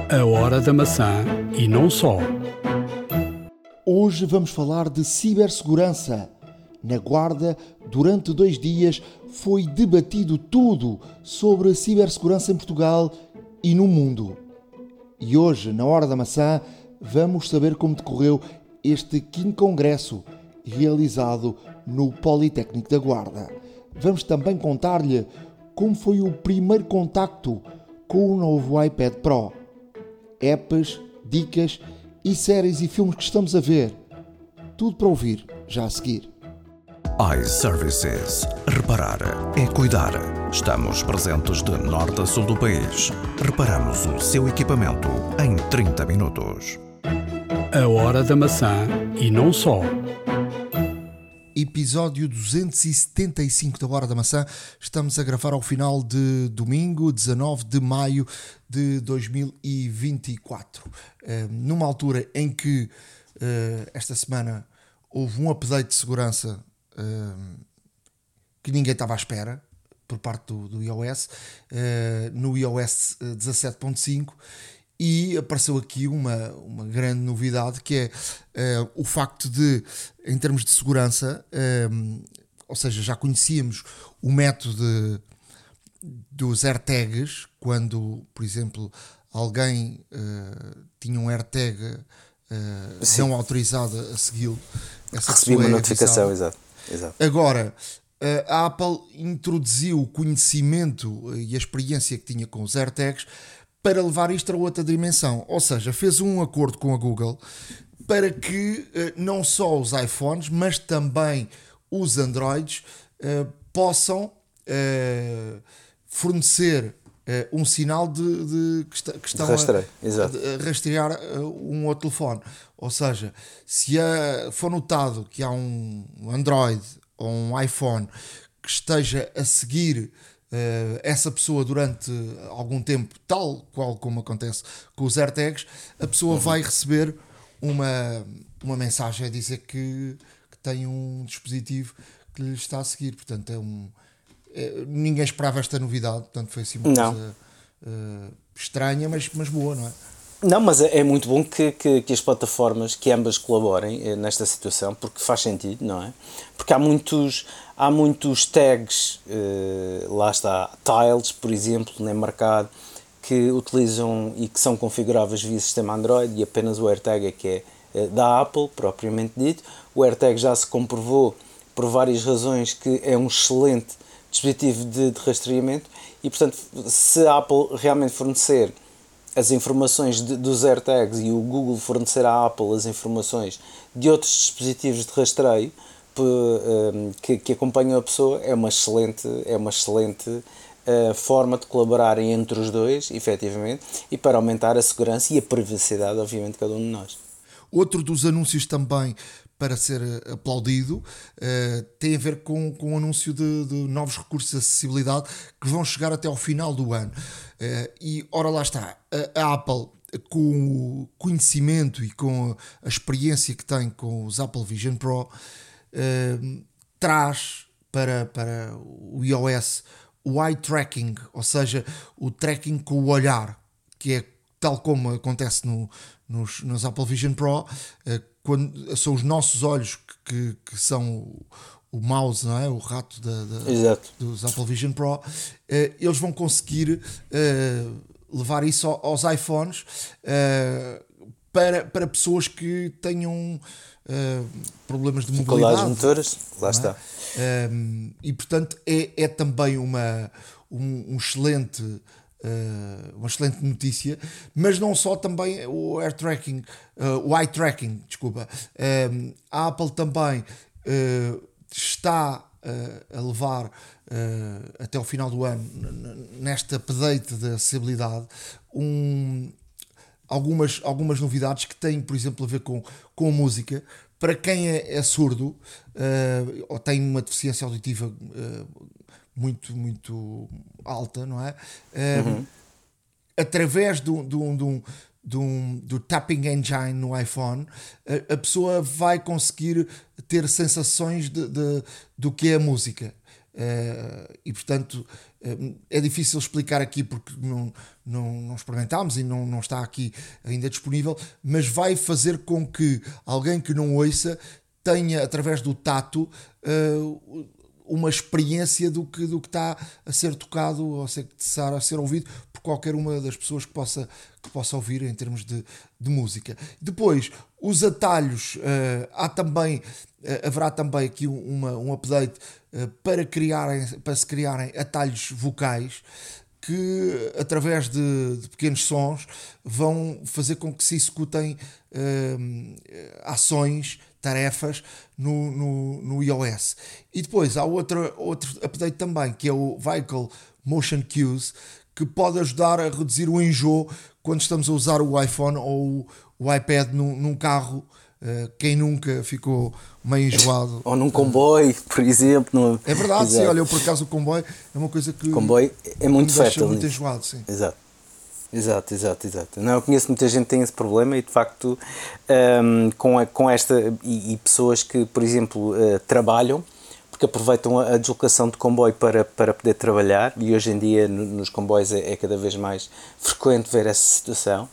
A Hora da Maçã e não só. Hoje vamos falar de cibersegurança. Na Guarda, durante 2 dias, foi debatido tudo sobre cibersegurança em Portugal e no mundo. E hoje, na Hora da Maçã, vamos saber como decorreu este 5º Congresso, realizado no Politécnico da Guarda. Vamos também contar-lhe como foi o primeiro contacto com o novo iPad Pro. Apps, dicas e séries e filmes que estamos a ver. Tudo para ouvir já a seguir. iServices. Reparar é cuidar. Estamos presentes de norte a sul do país. Reparamos o seu equipamento em 30 minutos. A Hora da Maçã e não só. Episódio 275 da Hora da Maçã. Estamos a gravar ao final de domingo, 19 de maio de 2024. Numa altura em que esta semana houve um update de segurança que ninguém estava à espera por parte do iOS, no iOS 17.5, e apareceu aqui uma grande novidade, que é o facto de, em termos de segurança, ou seja, já conhecíamos o método dos AirTags, quando, por exemplo, alguém tinha um AirTag não autorizado a segui-lo, recebi uma notificação, exato. Agora, a Apple introduziu o conhecimento e a experiência que tinha com os AirTags para levar isto a outra dimensão, ou seja, fez um acordo com a Google para que não só os iPhones, mas também os Androids possam fornecer um sinal de que estão a rastrear um outro telefone. Ou seja, se for notado que há um Android ou um iPhone que esteja a seguir essa pessoa durante algum tempo, tal qual como acontece com os AirTags, a pessoa vai receber uma mensagem a dizer que tem um dispositivo que lhe está a seguir. Portanto, ninguém esperava esta novidade, portanto foi assim uma coisa estranha, mas boa, não é? Não, mas é muito bom que as plataformas, que ambas colaborem nesta situação, porque faz sentido, não é? Porque há muitos tags, lá está, tiles, por exemplo, no mercado, que utilizam e que são configuráveis via sistema Android, e apenas o AirTag é que é da Apple, propriamente dito. O AirTag já se comprovou, por várias razões, que é um excelente dispositivo de rastreamento, e, portanto, se a Apple realmente fornecer as informações dos AirTags e o Google fornecer à Apple as informações de outros dispositivos de rastreio que acompanham a pessoa, é uma excelente forma de colaborarem entre os dois, efetivamente, e para aumentar a segurança e a privacidade, obviamente, de cada um de nós. Outro dos anúncios também para ser aplaudido tem a ver com o anúncio de novos recursos de acessibilidade que vão chegar até ao final do ano. E ora lá está, a Apple, com o conhecimento e com a experiência que tem com os Apple Vision Pro, traz para o iOS o eye tracking, ou seja, o tracking com o olhar, que é tal como acontece nos Apple Vision Pro, quando são os nossos olhos que são o mouse, não é? O rato dos Apple Vision Pro. Eles vão conseguir levar isso aos iPhones para pessoas que tenham problemas de mobilidade. Motoras, lá está. E portanto é também uma excelente notícia, mas não só, também o eye tracking, desculpa. A Apple também está a levar até ao final do ano, nesta update da acessibilidade, algumas novidades que têm, por exemplo, a ver com a música. Para quem é surdo ou tem uma deficiência auditiva muito, muito alta, não é? Através do tapping engine no iPhone, a pessoa vai conseguir ter sensações do que é a música. e portanto é difícil explicar aqui porque não experimentámos e não está aqui ainda disponível, mas vai fazer com que alguém que não ouça tenha, através do tato, uma experiência do que está a ser tocado ou a ser ouvido por qualquer uma das pessoas que possa ouvir em termos de música. Depois, os atalhos, haverá também aqui um update para se criarem atalhos vocais que, através de pequenos sons, vão fazer com que se executem ações, tarefas no iOS. E depois há outro update também, que é o Vehicle Motion Cues, que pode ajudar a reduzir o enjoo quando estamos a usar o iPhone ou o iPad num carro. Quem nunca ficou meio enjoado? Ou num comboio, por exemplo. É verdade, sim. Olha, eu por acaso o comboio é uma coisa que... O comboio é muito fértil. Muito enjoado, sim. Exato. Não, eu conheço muita gente que tem esse problema e, de facto, com esta... E pessoas que, por exemplo, trabalham, porque aproveitam a deslocação de comboio para poder trabalhar, e hoje em dia nos comboios é cada vez mais frequente ver essa situação.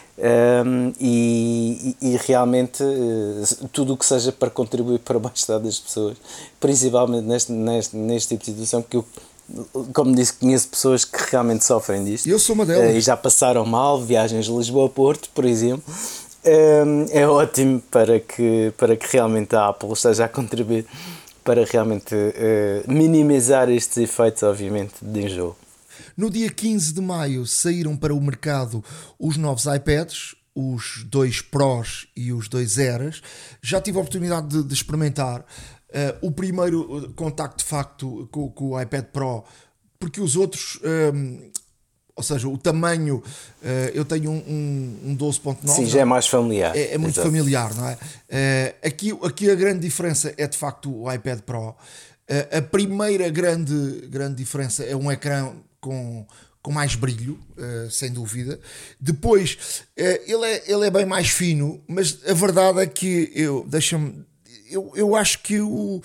E realmente tudo o que seja para contribuir para o bem-estar das pessoas, principalmente neste tipo de situação, porque eu, como disse, conheço pessoas que realmente sofrem disto. Eu sou uma delas. E já passaram mal, viagens de Lisboa a Porto, por exemplo. É ótimo para que realmente a Apple esteja a contribuir para realmente minimizar estes efeitos, obviamente, de enjoo. No dia 15 de maio saíram para o mercado os novos iPads, os 2 Pros e os 2 Eras. Já tive a oportunidade de experimentar o primeiro contacto de facto com o iPad Pro, porque os outros, ou seja, o tamanho, eu tenho um 12.9. Sim, já é mais familiar. É muito familiar, não é? Aqui a grande diferença é de facto o iPad Pro. A primeira grande diferença é um ecrã com mais brilho, sem dúvida. Depois, ele é bem mais fino, mas a verdade é que eu acho que o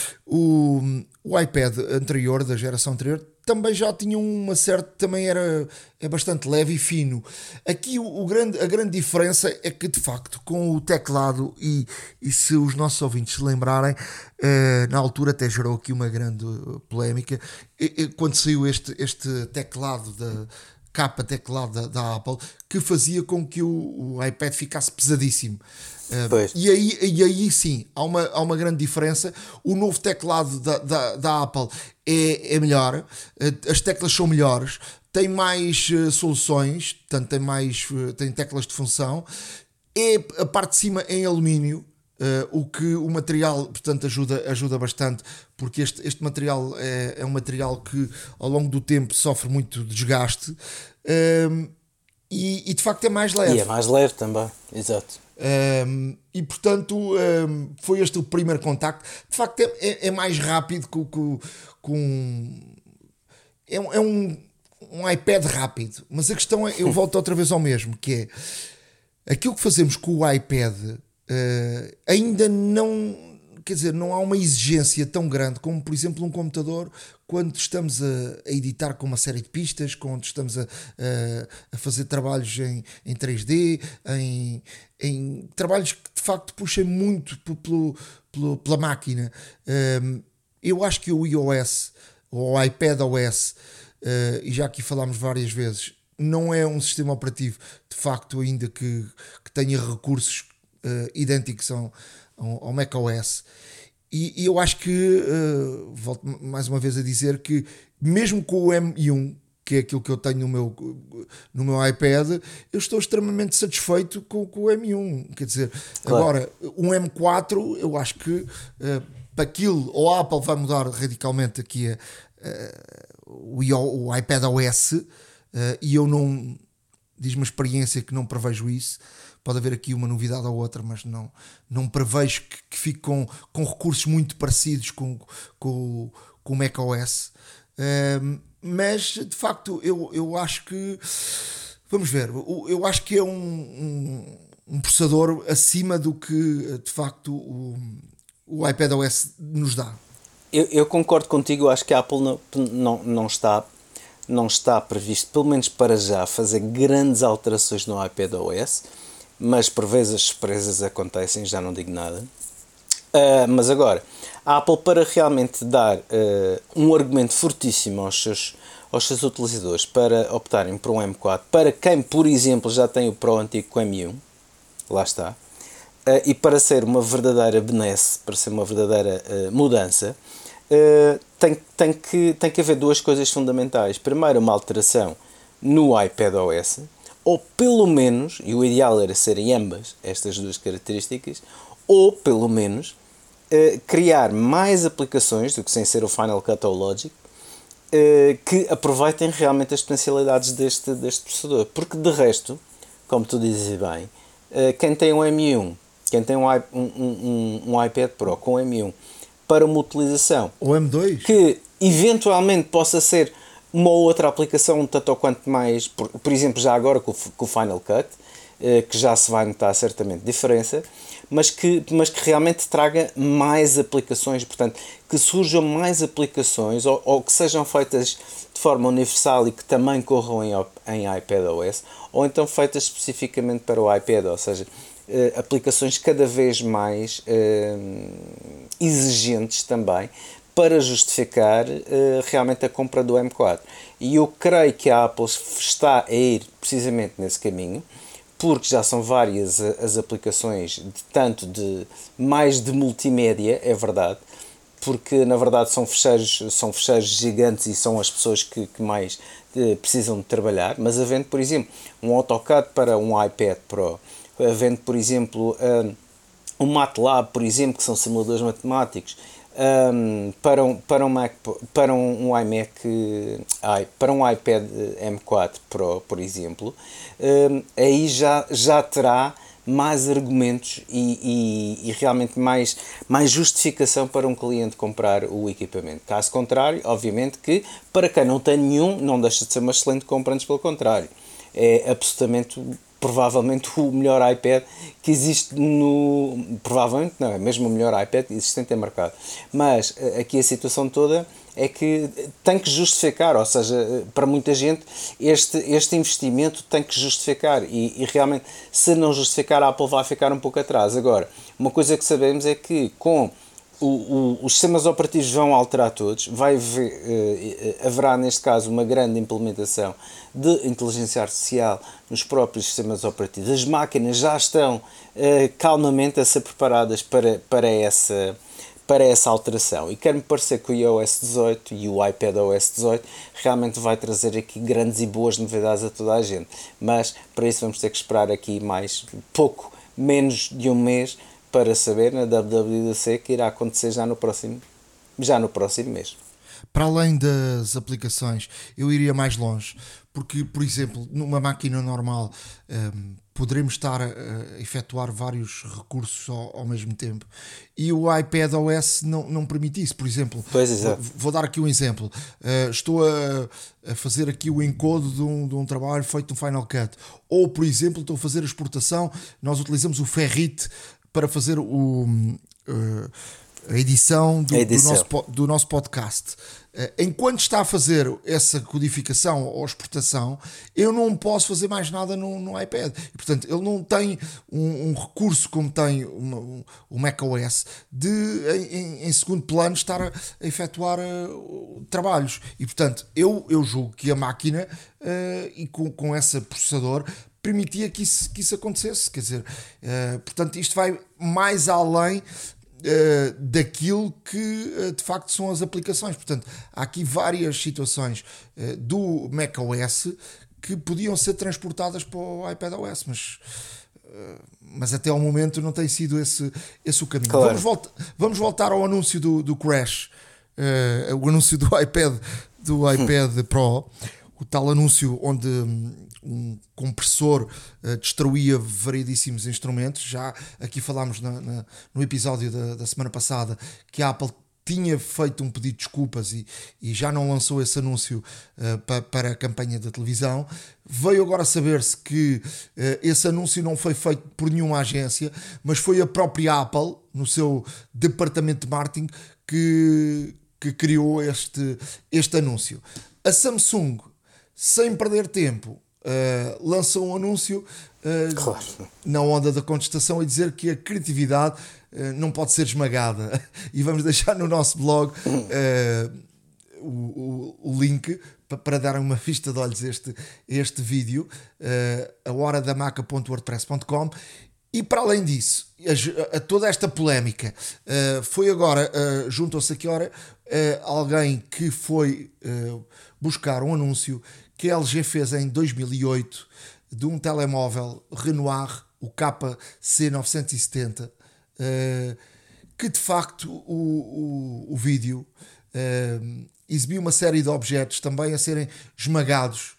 iPad anterior, da geração anterior, também já tinha uma certa, também é bastante leve e fino. Aqui a grande diferença é que, de facto, com o teclado, e se os nossos ouvintes se lembrarem, na altura até gerou aqui uma grande polémica, quando saiu este teclado capa teclado da Apple, que fazia com que o iPad ficasse pesadíssimo. E aí sim, há uma grande diferença. O novo teclado da Apple é melhor, as teclas são melhores, tem mais soluções, portanto tem teclas de função, a parte de cima é em alumínio, o que o material, portanto, ajuda bastante, porque este material é um material que ao longo do tempo sofre muito desgaste, e de facto é mais leve. E é mais leve também, exato. E portanto foi este o primeiro contacto. De facto é mais rápido é um iPad rápido, mas a questão é, eu volto outra vez ao mesmo, que é aquilo que fazemos com o iPad. Ainda não, quer dizer, não há uma exigência tão grande como, por exemplo, um computador, quando estamos a editar com uma série de pistas, quando estamos a fazer trabalhos em 3D, em trabalhos que de facto puxem muito pela máquina. Eu acho que o iOS ou o iPadOS, e já aqui falámos várias vezes, não é um sistema operativo de facto ainda que tenha recursos idênticos ao macOS, e eu acho que volto mais uma vez a dizer que mesmo com o M1, que é aquilo que eu tenho no meu iPad, eu estou extremamente satisfeito com o M1, quer dizer, claro. Agora, um M4 eu acho que para aquilo, ou a Apple vai mudar radicalmente aqui o iPadOS, e eu não, diz-me a experiência que não prevejo isso. Pode haver aqui uma novidade ou outra, mas não prevejo que fique com recursos muito parecidos com o macOS. Mas, de facto, eu acho que... Vamos ver. Eu acho que é um processador acima do que, de facto, o iPadOS nos dá. Eu concordo contigo, eu acho que a Apple não está previsto, pelo menos para já, fazer grandes alterações no iPadOS, mas por vezes as surpresas acontecem, já não digo nada. Mas agora, a Apple, para realmente dar um argumento fortíssimo aos seus utilizadores para optarem por um M4, para quem, por exemplo, já tem o Pro antigo com M1, lá está, e para ser uma verdadeira benesse, para ser uma verdadeira mudança, tem que haver duas coisas fundamentais. Primeiro, uma alteração no iPadOS, ou pelo menos, e o ideal era serem ambas estas duas características, ou pelo menos criar mais aplicações do que sem ser o Final Cut ou o Logic, que aproveitem realmente as potencialidades deste processador, porque de resto, como tu dizes bem, quem tem um M1, quem tem um iPad Pro com M1 para uma utilização, ou M2, que eventualmente possa ser uma ou outra aplicação um tanto ou quanto mais, por exemplo, já agora com o Final Cut, que já se vai notar certamente diferença, mas que realmente traga mais aplicações, portanto, que surjam mais aplicações ou que sejam feitas de forma universal e que também corram em iPadOS, ou então feitas especificamente para o iPad, ou seja, aplicações cada vez mais exigentes também, para justificar realmente a compra do M4. E eu creio que a Apple está a ir precisamente nesse caminho, porque já são várias as aplicações, tanto de mais de multimédia, é verdade, porque na verdade são fecheiros gigantes e são as pessoas que mais precisam de trabalhar, mas havendo, por exemplo, um AutoCAD para um iPad Pro, havendo, por exemplo, um MATLAB, por exemplo, que são simuladores matemáticos, para um iPad M4 Pro, por exemplo, aí já terá mais argumentos e realmente mais justificação para um cliente comprar o equipamento. Caso contrário, obviamente que para quem não tem nenhum, não deixa de ser uma excelente compra, antes pelo contrário. É absolutamente, provavelmente, o melhor iPad que existe provavelmente não, é mesmo o melhor iPad existente em mercado. Mas aqui a situação toda é que tem que justificar, ou seja, para muita gente este investimento tem que justificar e realmente, se não justificar, a Apple vai ficar um pouco atrás. Agora, uma coisa que sabemos é que com os sistemas operativos vão alterar todos, haverá neste caso uma grande implementação de inteligência artificial nos próprios sistemas operativos. As máquinas já estão calmamente a ser preparadas para essa alteração, e quer-me parecer que o iOS 18 e o iPadOS 18 realmente vai trazer aqui grandes e boas novidades a toda a gente, mas para isso vamos ter que esperar aqui menos de um mês para saber na WWDC que irá acontecer já no próximo mês. Para além das aplicações, eu iria mais longe, porque, por exemplo, numa máquina normal poderemos estar a efetuar vários recursos ao mesmo tempo, e o iPadOS não permite isso. Por exemplo, vou dar aqui um exemplo. Estou a fazer aqui o encodo de um trabalho feito no Final Cut, ou, por exemplo, estou a fazer a exportação, nós utilizamos o Ferrite para fazer a edição do nosso podcast. Enquanto está a fazer essa codificação ou exportação, eu não posso fazer mais nada no iPad. E, portanto, ele não tem um recurso como tem o macOS em segundo plano estar a efetuar trabalhos. E, portanto, eu julgo que a máquina e com esse processador permitia que isso acontecesse. Quer dizer, portanto, isto vai mais além daquilo que de facto são as aplicações. Portanto, há aqui várias situações do macOS que podiam ser transportadas para o iPadOS, mas até ao momento não tem sido esse o caminho. Claro. Vamos voltar ao anúncio do Crash, o anúncio do iPad Pro, o tal anúncio onde um compressor destruía variedíssimos instrumentos. Já aqui falámos no episódio da semana passada que a Apple tinha feito um pedido de desculpas e já não lançou esse anúncio para a campanha da televisão. Veio agora saber-se que esse anúncio não foi feito por nenhuma agência, mas foi a própria Apple, no seu departamento de marketing, que que criou este anúncio. A Samsung, sem perder tempo, lançou um anúncio Claro. na onda da contestação e dizer que a criatividade não pode ser esmagada. E vamos deixar no nosso blog o link para dar uma vista de olhos este vídeo, ahoradamaca.wordpress.com. E para além disso, a toda esta polémica, foi agora, juntou-se aqui alguém que foi buscar um anúncio que a LG fez em 2008 de um telemóvel Renoir, o KC970, que de facto o vídeo exibiu uma série de objetos também a serem esmagados,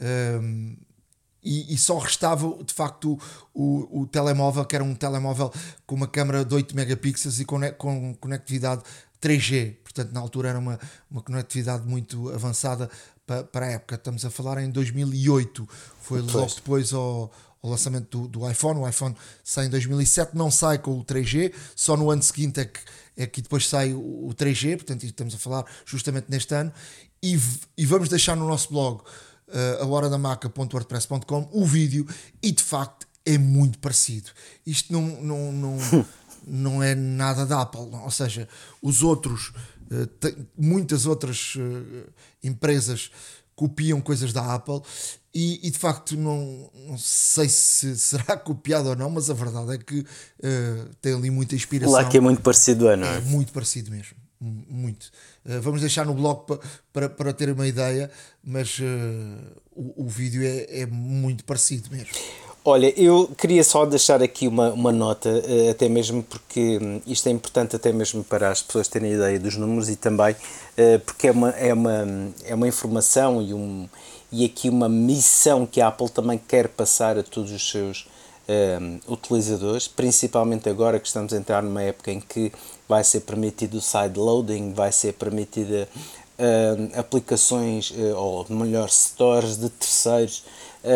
e só restava de facto o telemóvel, que era um telemóvel com uma câmera de 8 megapixels e com conectividade 3G. Portanto, na altura era uma conectividade muito avançada para a época. Estamos a falar em 2008, foi logo depois ao lançamento do iPhone. O iPhone sai em 2007, não sai com o 3G, só no ano seguinte é que depois sai o 3G, portanto estamos a falar justamente neste ano, e vamos deixar no nosso blog, ahoradamaca.wordpress.com, o vídeo, e de facto é muito parecido. Isto não é nada da Apple, não. Ou seja, os outros, muitas outras empresas copiam coisas da Apple, e de facto não sei se será copiado ou não, mas a verdade é que tem ali muita inspiração. Lá que é muito parecido, não é? É muito parecido mesmo, muito. Vamos deixar no blog para ter uma ideia, mas o vídeo é muito parecido mesmo. Olha, eu queria só deixar aqui uma nota, até mesmo porque isto é importante até mesmo para as pessoas terem ideia dos números, e também porque é uma informação e aqui uma missão que a Apple também quer passar a todos os seus utilizadores, principalmente agora que estamos a entrar numa época em que vai ser permitido o sideloading, vai ser permitida aplicações, ou melhor, stores de terceiros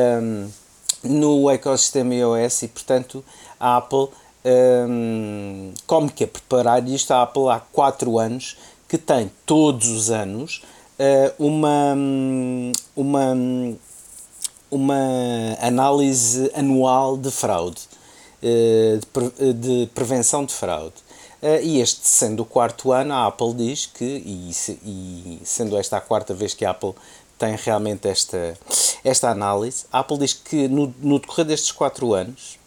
no ecossistema iOS, e portanto a Apple, como que é preparar isto? A Apple há 4 anos que tem todos os anos uma análise anual de fraude, de prevenção de fraude. E este sendo o 4º ano, a Apple diz que, e sendo esta a 4ª vez que a Apple tem realmente esta análise, a Apple diz que no decorrer destes 4 anos,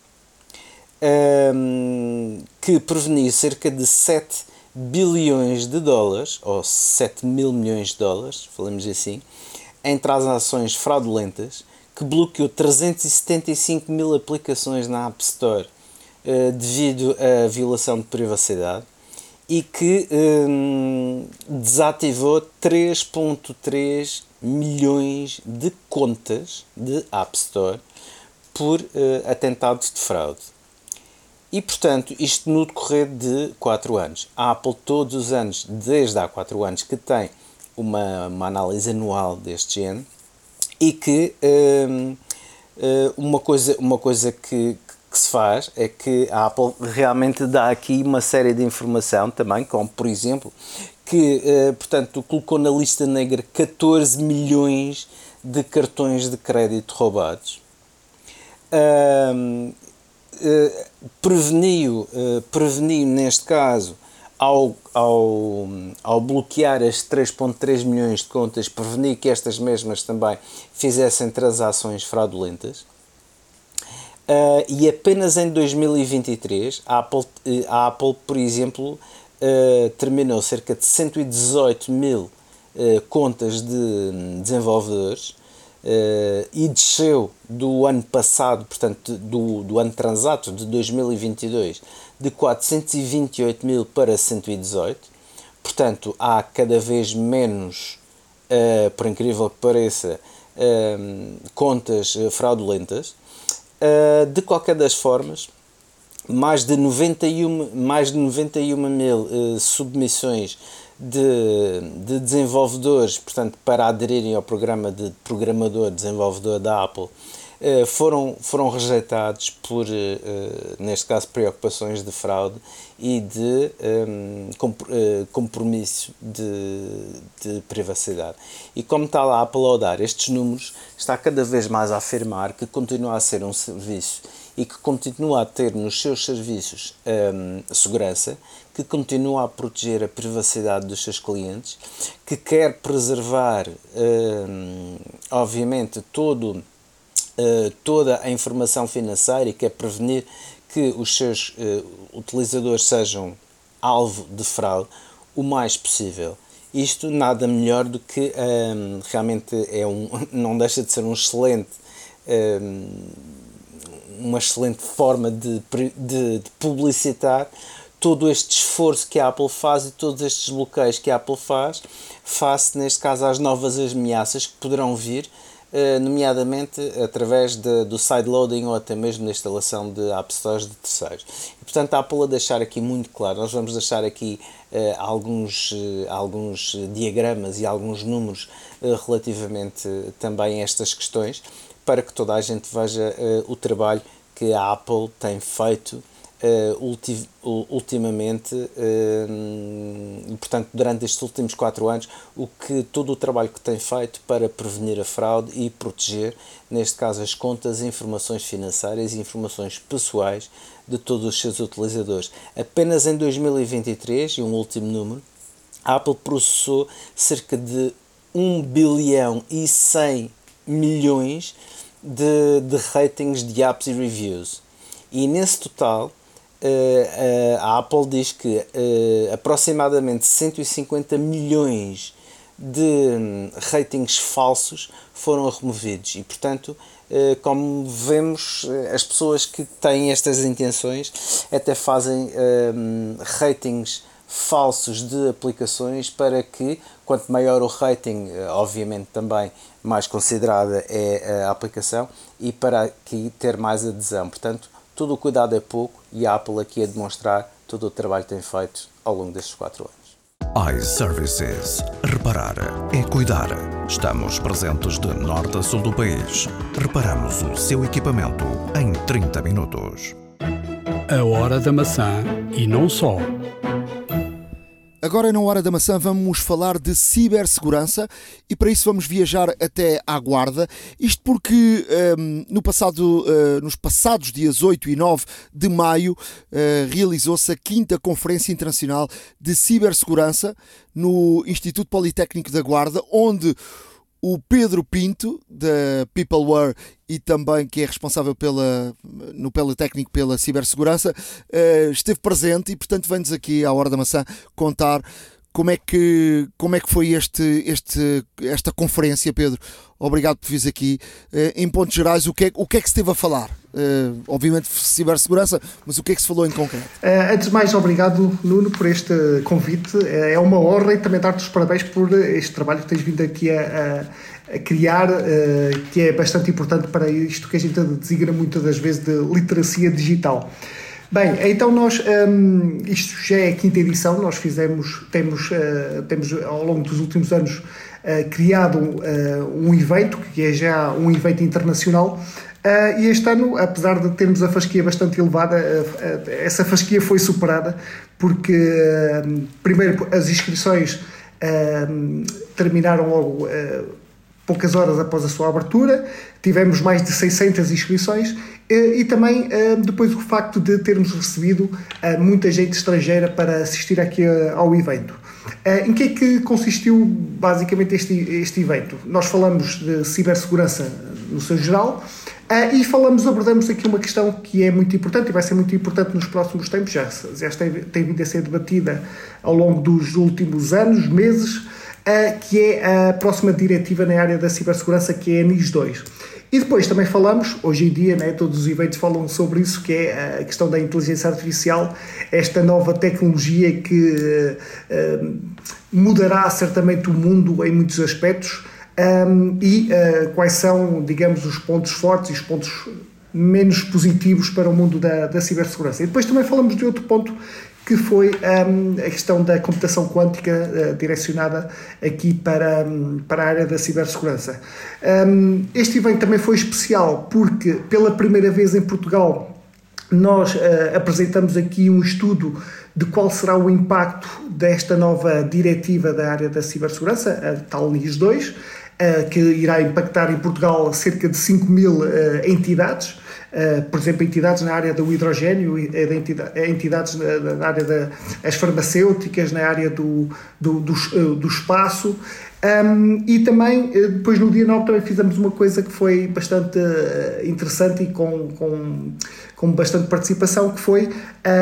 que preveniu cerca de 7 bilhões de dólares, ou 7 mil milhões de dólares, falamos assim, em transações fraudulentas, que bloqueou 375 mil aplicações na App Store devido à violação de privacidade, e que desativou 3,3 milhões de contas de App Store por atentados de fraude. E, portanto, isto no decorrer de 4 anos. A Apple todos os anos, desde há 4 anos, que tem uma análise anual deste género, e que uma coisa que se faz é que a Apple realmente dá aqui uma série de informação também, como por exemplo, que portanto colocou na lista negra 14 milhões de cartões de crédito roubados. Preveniu neste caso, ao bloquear as 3,3 milhões de contas, preveniu que estas mesmas também fizessem transações fraudulentas. E apenas em 2023 a Apple, por exemplo, terminou cerca de 118 mil contas de desenvolvedores, e desceu do ano passado, portanto do ano transato de 2022, de 428 mil para 118. Portanto, há cada vez menos, por incrível que pareça, contas fraudulentas. De qualquer das formas, mais de 91 mil submissões de desenvolvedores, portanto, para aderirem ao programa de programador-desenvolvedor da Apple, foram rejeitados por, neste caso, preocupações de fraude e de compromisso de privacidade. E como está lá a aplaudar estes números, está cada vez mais a afirmar que continua a ser um serviço e que continua a ter nos seus serviços segurança, que continua a proteger a privacidade dos seus clientes, que quer preservar, obviamente, toda a informação financeira e quer prevenir que os seus utilizadores sejam alvo de fraude o mais possível. Isto nada melhor do que realmente não deixa de ser uma excelente forma de publicitar todo este esforço que a Apple faz e todos estes bloqueios que a Apple faz face, neste caso, às novas ameaças que poderão vir, nomeadamente através do sideloading ou até mesmo da instalação de App Stores de terceiros. E, portanto, a Apple a deixar aqui muito claro, nós vamos deixar aqui alguns diagramas e alguns números relativamente também a estas questões, para que toda a gente veja o trabalho que a Apple tem feito ultimamente, e, portanto, durante estes últimos 4 anos, todo o trabalho que tem feito para prevenir a fraude e proteger, neste caso, as contas, informações financeiras e informações pessoais de todos os seus utilizadores. Apenas em 2023, e um último número, a Apple processou cerca de 1 bilhão e 100 milhões de ratings de apps e reviews. E nesse total, a Apple diz que aproximadamente 150 milhões de ratings falsos foram removidos e, portanto, como vemos, as pessoas que têm estas intenções até fazem ratings falsos de aplicações para que, quanto maior o rating, obviamente também mais considerada é a aplicação e para aqui ter mais adesão. Portanto, todo o cuidado é pouco e a Apple aqui a demonstrar todo o trabalho que tem feito ao longo destes 4 anos. iServices. Reparar é cuidar. Estamos presentes de norte a sul do país. Reparamos o seu equipamento em 30 minutos. A Hora da Maçã e não só. Agora, na Hora da Maçã, vamos falar de cibersegurança e para isso vamos viajar até à Guarda. Isto porque nos passados dias 8 e 9 de maio realizou-se a 5ª Conferência Internacional de Cibersegurança no Instituto Politécnico da Guarda, onde o Pedro Pinto, da Peopleware, e também que é responsável no Politécnico pela cibersegurança, esteve presente e, portanto, vem-nos aqui à Hora da Maçã contar como é que foi esta conferência, Pedro. Obrigado por vires aqui. Em pontos gerais, o que é que se esteve a falar? Obviamente cibersegurança, mas o que é que se falou em concreto? Antes de mais, obrigado, Nuno, por este convite. É uma honra e também dar-te os parabéns por este trabalho que tens vindo aqui a criar, que é bastante importante para isto que a gente designa muitas das vezes de literacia digital. Bem, então nós, isto já é a 5ª edição, nós temos ao longo dos últimos anos criado um evento, que é já um evento internacional, e este ano, apesar de termos a fasquia bastante elevada, essa fasquia foi superada, porque primeiro as inscrições terminaram logo poucas horas após a sua abertura, tivemos mais de 600 inscrições e também depois o facto de termos recebido muita gente estrangeira para assistir aqui ao evento. Em que é que consistiu basicamente este evento? Nós falamos de cibersegurança no seu geral e abordamos aqui uma questão que é muito importante e vai ser muito importante nos próximos tempos, já tem vindo a ser debatida ao longo dos últimos anos, meses, que é a próxima diretiva na área da cibersegurança, que é a NIS2. E depois também falamos, hoje em dia, todos os eventos falam sobre isso, que é a questão da inteligência artificial, esta nova tecnologia que mudará certamente o mundo em muitos aspectos, e quais são, digamos, os pontos fortes e os pontos menos positivos para o mundo da cibersegurança. E depois também falamos de outro ponto, que foi a questão da computação quântica direcionada aqui para a área da cibersegurança. Este evento também foi especial porque, pela primeira vez em Portugal, nós apresentamos aqui um estudo de qual será o impacto desta nova diretiva da área da cibersegurança, a tal NIS2, que irá impactar em Portugal cerca de 5.000 entidades. Por exemplo, entidades na área do hidrogênio, entidades na área das farmacêuticas, na área do espaço. E também, depois no dia 9, também fizemos uma coisa que foi bastante interessante e com bastante participação, que foi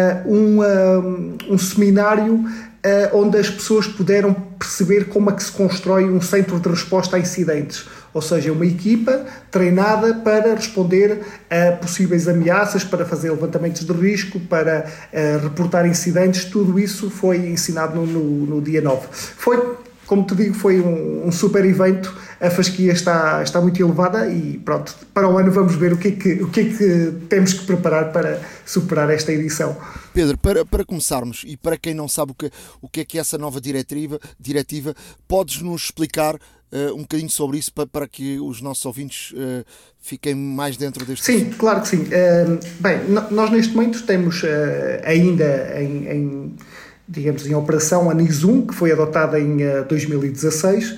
um seminário onde as pessoas puderam perceber como é que se constrói um centro de resposta a incidentes. Ou seja, uma equipa treinada para responder a possíveis ameaças, para fazer levantamentos de risco, para reportar incidentes. Tudo isso foi ensinado no dia 9. Como te digo, foi um super evento. A fasquia está muito elevada e pronto, para o ano vamos ver o que é que temos que preparar para superar esta edição. Pedro, para começarmos, e para quem não sabe o que é essa nova diretiva, podes-nos explicar um bocadinho sobre isso para que os nossos ouvintes fiquem mais dentro deste Sim, assunto? Claro que sim. Bem, nós neste momento temos ainda em operação a NIS1, que foi adotada em 2016,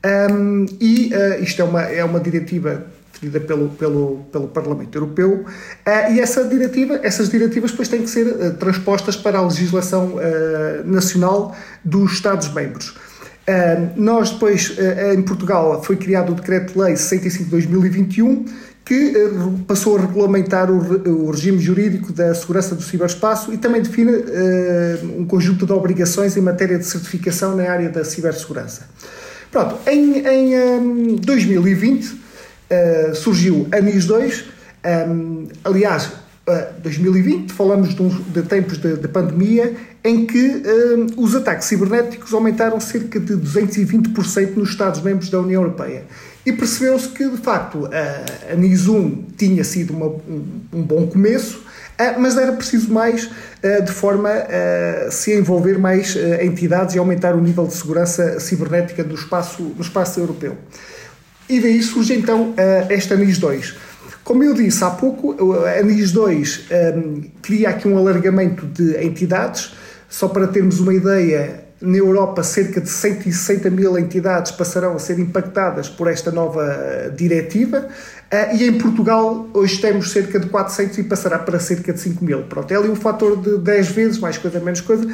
isto é uma diretiva definida pelo Parlamento Europeu, e essas diretivas depois têm que ser transpostas para a legislação nacional dos Estados-membros. Nós depois, em Portugal, foi criado o Decreto-Lei 65/2021, que passou a regulamentar o regime jurídico da segurança do ciberespaço e também define um conjunto de obrigações em matéria de certificação na área da cibersegurança. Pronto, em 2020 surgiu a NIS2, aliás, 2020 falamos de tempos de pandemia, em que os ataques cibernéticos aumentaram cerca de 220% nos Estados-membros da União Europeia. E percebeu-se que, de facto, a NIS1 tinha sido um bom começo, mas era preciso mais, de forma a se envolver mais entidades e aumentar o nível de segurança cibernética no espaço europeu. E daí surge, então, esta NIS2. Como eu disse há pouco, a NIS2 cria aqui um alargamento de entidades. Só para termos uma ideia, na Europa cerca de 160.000 entidades passarão a ser impactadas por esta nova diretiva, e em Portugal hoje temos cerca de 400 e passará para cerca de 5.000. Pronto, é ali um fator de 10 vezes, mais coisa, menos coisa,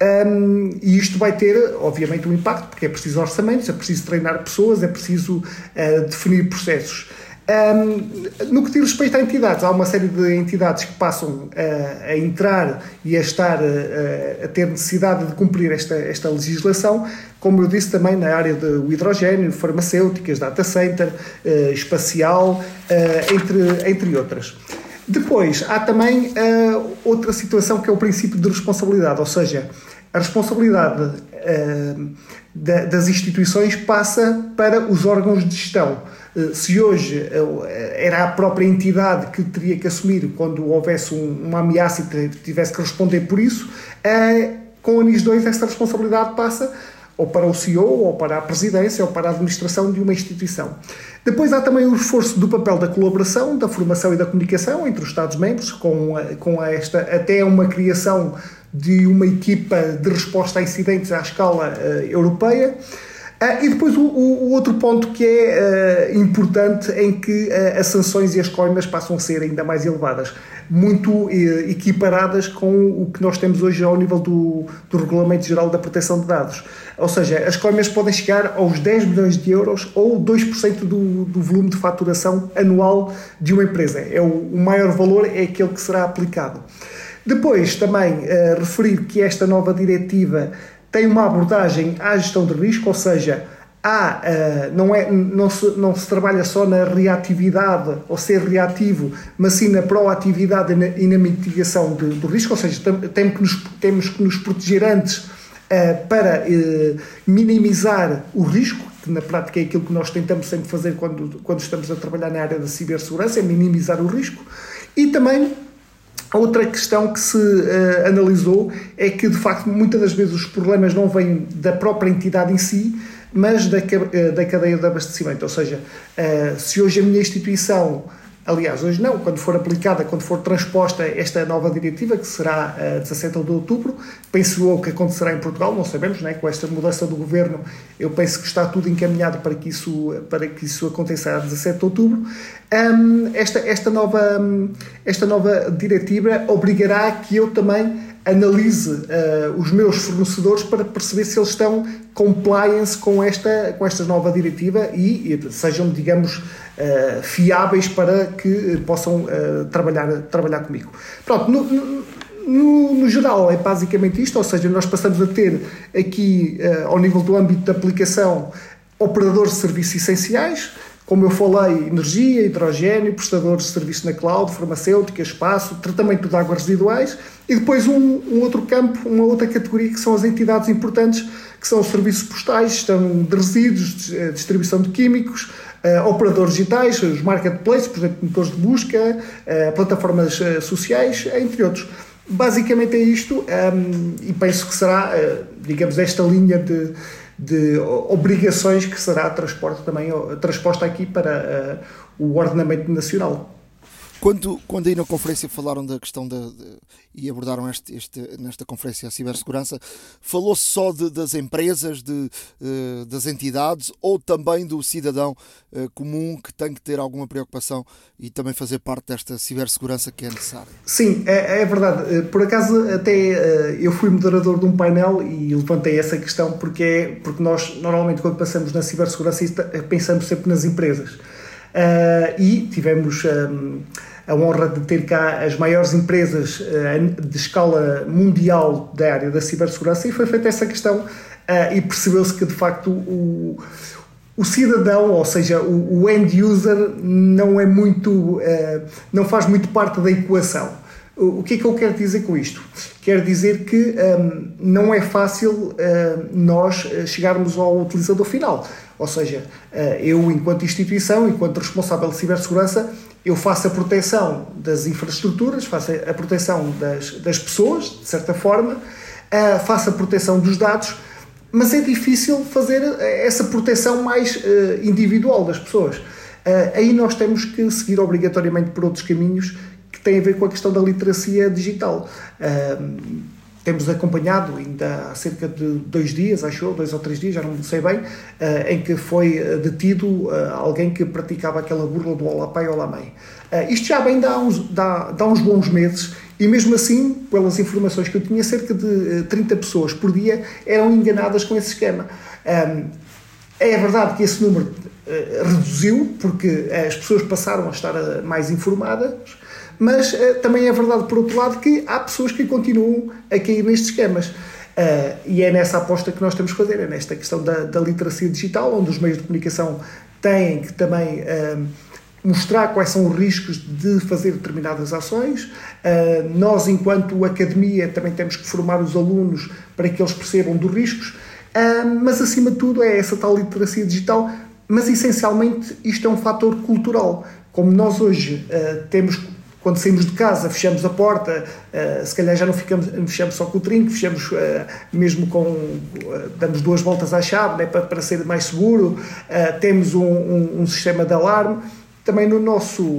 e isto vai ter, obviamente, um impacto, porque é preciso orçamentos, é preciso treinar pessoas, é preciso definir processos. No que diz respeito a entidades, há uma série de entidades que passam a entrar e a estar a ter necessidade de cumprir esta legislação, como eu disse também na área do hidrogênio, farmacêuticas, data center, espacial, entre outras. Depois, há também outra situação que é o princípio de responsabilidade, ou seja, a responsabilidade das instituições passa para os órgãos de gestão. Se hoje era a própria entidade que teria que assumir quando houvesse uma ameaça e tivesse que responder por isso, com a NIS2 essa responsabilidade passa ou para o CEO, ou para a presidência, ou para a administração de uma instituição. Depois há também o esforço do papel da colaboração, da formação e da comunicação entre os Estados-membros, até uma criação de uma equipa de resposta a incidentes à escala europeia. E depois o outro ponto que é importante, em que as sanções e as coimas passam a ser ainda mais elevadas, muito equiparadas com o que nós temos hoje ao nível do Regulamento Geral da Proteção de Dados. Ou seja, as coimas podem chegar aos 10 milhões de euros ou 2% do volume de faturação anual de uma empresa. O maior valor é aquele que será aplicado. Depois, também, referir que esta nova diretiva tem uma abordagem à gestão de risco, ou seja, não se trabalha só na reatividade ou ser reativo, mas sim na proatividade e na mitigação do risco, ou seja, temos que nos proteger antes para minimizar o risco, que na prática é aquilo que nós tentamos sempre fazer quando estamos a trabalhar na área da cibersegurança, é minimizar o risco. E também a outra questão que se analisou é que, de facto, muitas das vezes os problemas não vêm da própria entidade em si, mas da cadeia de abastecimento. Ou seja, se hoje a minha instituição, aliás, hoje não, quando for aplicada, quando for transposta esta nova diretiva, que será 17 de outubro, penso eu que acontecerá em Portugal, não sabemos, não é? Com esta mudança do governo, eu penso que está tudo encaminhado para que isso aconteça a 17 de outubro. Esta nova diretiva obrigará que eu também analise os meus fornecedores para perceber se eles estão compliance com esta nova diretiva e sejam, digamos, fiáveis para que possam trabalhar comigo. Pronto, no geral é basicamente isto, ou seja, nós passamos a ter aqui, ao nível do âmbito de aplicação, operadores de serviços essenciais, como eu falei, energia, hidrogênio, prestadores de serviços na cloud, farmacêutica, espaço, tratamento de águas residuais, e depois um outro campo, uma outra categoria, que são as entidades importantes, que são os serviços postais, gestão de resíduos, distribuição de químicos, operadores digitais, os marketplaces, por exemplo, motores de busca, plataformas sociais, entre outros. Basicamente é isto, e penso que será, digamos, esta linha de obrigações que será transposta aqui para o ordenamento nacional. Quando aí na conferência falaram da questão e abordaram nesta conferência a cibersegurança, falou-se só das empresas, das entidades, ou também do cidadão comum que tem que ter alguma preocupação e também fazer parte desta cibersegurança que é necessária? Sim, é verdade. Por acaso até eu fui moderador de um painel e levantei essa questão porque nós normalmente quando passamos na cibersegurança pensamos sempre nas empresas. E tivemos a honra de ter cá as maiores empresas de escala mundial da área da cibersegurança e foi feita essa questão e percebeu-se que de facto o cidadão, ou seja, o end user não é muito, não faz muito parte da equação. O que é que eu quero dizer com isto? Quero dizer que não é fácil nós chegarmos ao utilizador final. Ou seja, eu, enquanto instituição, enquanto responsável de cibersegurança, eu faço a proteção das infraestruturas, faço a proteção das pessoas, de certa forma, faço a proteção dos dados, mas é difícil fazer essa proteção mais individual das pessoas. Aí nós temos que seguir obrigatoriamente por outros caminhos que têm a ver com a questão da literacia digital. Temos acompanhado, ainda há cerca de 2 dias, acho eu, 2 ou 3 dias, já não sei bem, em que foi detido alguém que praticava aquela burla do Olá Pai, Olá Mãe. Isto já vem dá uns bons meses e mesmo assim, pelas informações que eu tinha, cerca de 30 pessoas por dia eram enganadas com esse esquema. É verdade que esse número reduziu, porque as pessoas passaram a estar mais informadas, mas também é verdade, por outro lado, que há pessoas que continuam a cair nestes esquemas. E é nessa aposta que nós temos que fazer, é nesta questão da literacia digital, onde os meios de comunicação têm que também mostrar quais são os riscos de fazer determinadas ações. Nós, enquanto academia, também temos que formar os alunos para que eles percebam dos riscos, mas, acima de tudo, é essa tal literacia digital, mas, essencialmente, isto é um fator cultural. Como nós hoje temos... Quando saímos de casa, fechamos a porta, se calhar já não fechamos só com o trinco, fechamos mesmo damos 2 voltas à chave, né, para ser mais seguro, temos um sistema de alarme. Também na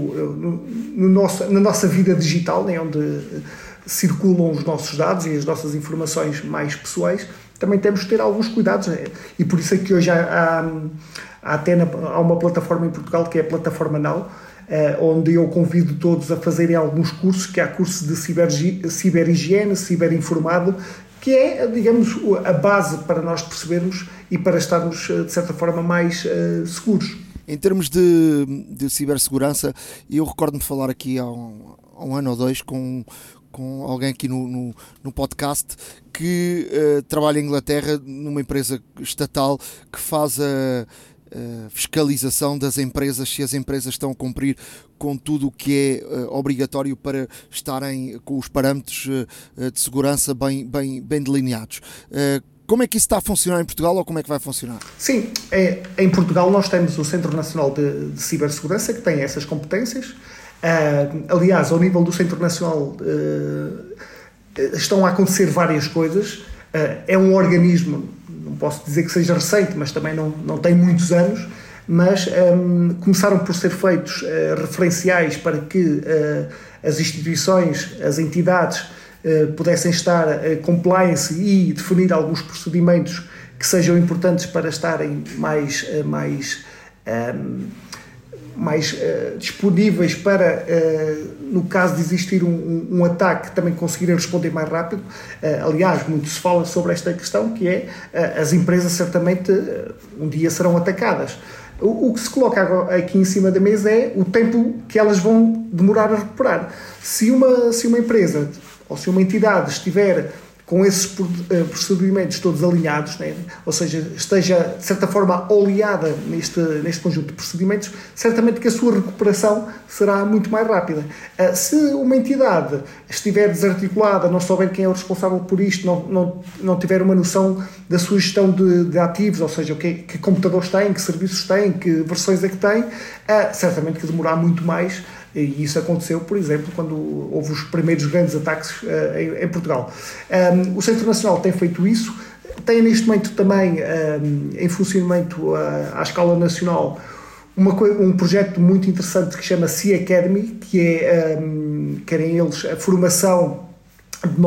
nossa vida digital, né, onde circulam os nossos dados e as nossas informações mais pessoais, também temos que ter alguns cuidados, né? E por isso é que hoje há uma plataforma em Portugal que é a Plataforma Now, onde eu convido todos a fazerem alguns cursos, que há cursos de ciberhigiene, ciberinformado, que é, digamos, a base para nós percebermos e para estarmos, de certa forma, mais seguros. Em termos de cibersegurança, eu recordo-me de falar aqui há um ano ou 2 com alguém aqui no podcast que trabalha em Inglaterra numa empresa estatal que faz a fiscalização das empresas, se as empresas estão a cumprir com tudo o que é obrigatório para estarem com os parâmetros de segurança bem delineados. Como é que isso está a funcionar em Portugal ou como é que vai funcionar? Sim, em Portugal nós temos o Centro Nacional de Cibersegurança, que tem essas competências. Aliás, ao nível do Centro Nacional estão a acontecer várias coisas. É um organismo, não posso dizer que seja recente, mas também não tem muitos anos, mas começaram por ser feitos referenciais para que as instituições, as entidades pudessem estar compliance e definir alguns procedimentos que sejam importantes para estarem mais disponíveis para, no caso de existir um ataque, também conseguirem responder mais rápido. Aliás, muito se fala sobre esta questão, que é as empresas certamente um dia serão atacadas. O que se coloca aqui em cima da mesa é o tempo que elas vão demorar a recuperar. Se uma empresa ou se uma entidade estiver com esses procedimentos todos alinhados, né? Ou seja, esteja de certa forma oleada neste conjunto de procedimentos, certamente que a sua recuperação será muito mais rápida. Se uma entidade estiver desarticulada, não souber quem é o responsável por isto, não tiver uma noção da sua gestão de ativos, ou seja, que computadores tem, que serviços tem, que versões é que tem, certamente que demorar muito mais. E isso aconteceu, por exemplo, quando houve os primeiros grandes ataques em Portugal. O Centro Nacional tem feito isso, tem neste momento também em funcionamento à escala nacional um projeto muito interessante que se chama Sea Academy, que é, querem eles, a formação de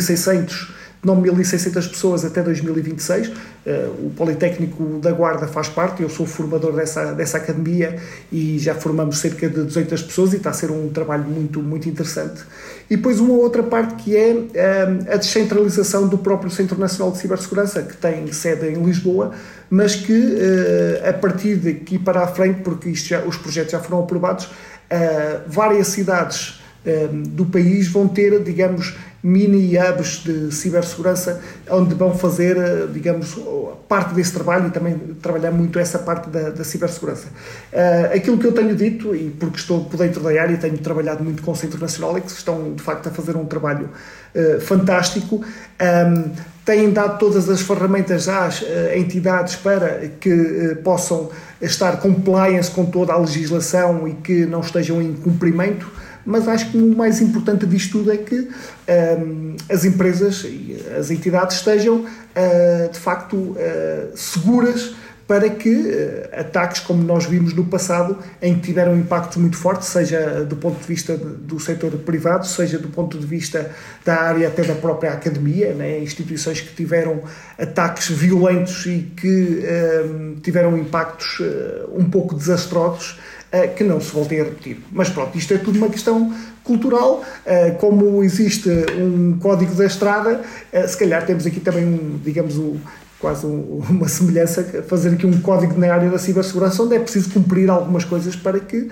9.600 pessoas até 2026. O Politécnico da Guarda faz parte, eu sou formador dessa academia e já formamos cerca de 200 pessoas e está a ser um trabalho muito, muito interessante. E depois uma outra parte que é a descentralização do próprio Centro Nacional de Cibersegurança, que tem sede em Lisboa, mas que a partir daqui para a frente, porque os projetos já foram aprovados, várias cidades do país vão ter, digamos, mini hubs de cibersegurança, onde vão fazer, digamos, parte desse trabalho e também trabalhar muito essa parte da cibersegurança. Aquilo que eu tenho dito, e porque estou por dentro da área e tenho trabalhado muito com o Centro Nacional, é que estão, de facto, a fazer um trabalho fantástico. Têm dado todas as ferramentas às entidades para que possam estar compliance com toda a legislação e que não estejam em cumprimento. Mas acho que o mais importante disto tudo é que as empresas e as entidades estejam, de facto, seguras para que ataques como nós vimos no passado, em que tiveram um impacto muito forte, seja do ponto de vista do setor privado, seja do ponto de vista da área até da própria academia, né? Instituições que tiveram ataques violentos e que tiveram impactos um pouco desastrosos, que não se voltem a repetir. Mas pronto, isto é tudo uma questão cultural, como existe um código da estrada, se calhar temos aqui também quase uma semelhança, fazer aqui um código na área da cibersegurança, onde é preciso cumprir algumas coisas para que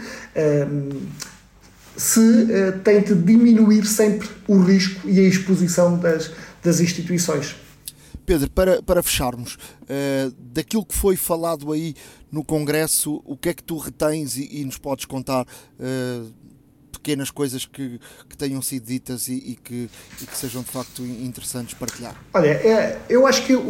se tente diminuir sempre o risco e a exposição das instituições. Pedro, para fecharmos, daquilo que foi falado aí no Congresso, o que é que tu retens e nos podes contar pequenas coisas que tenham sido ditas e que sejam de facto interessantes partilhar? Olha, eu acho que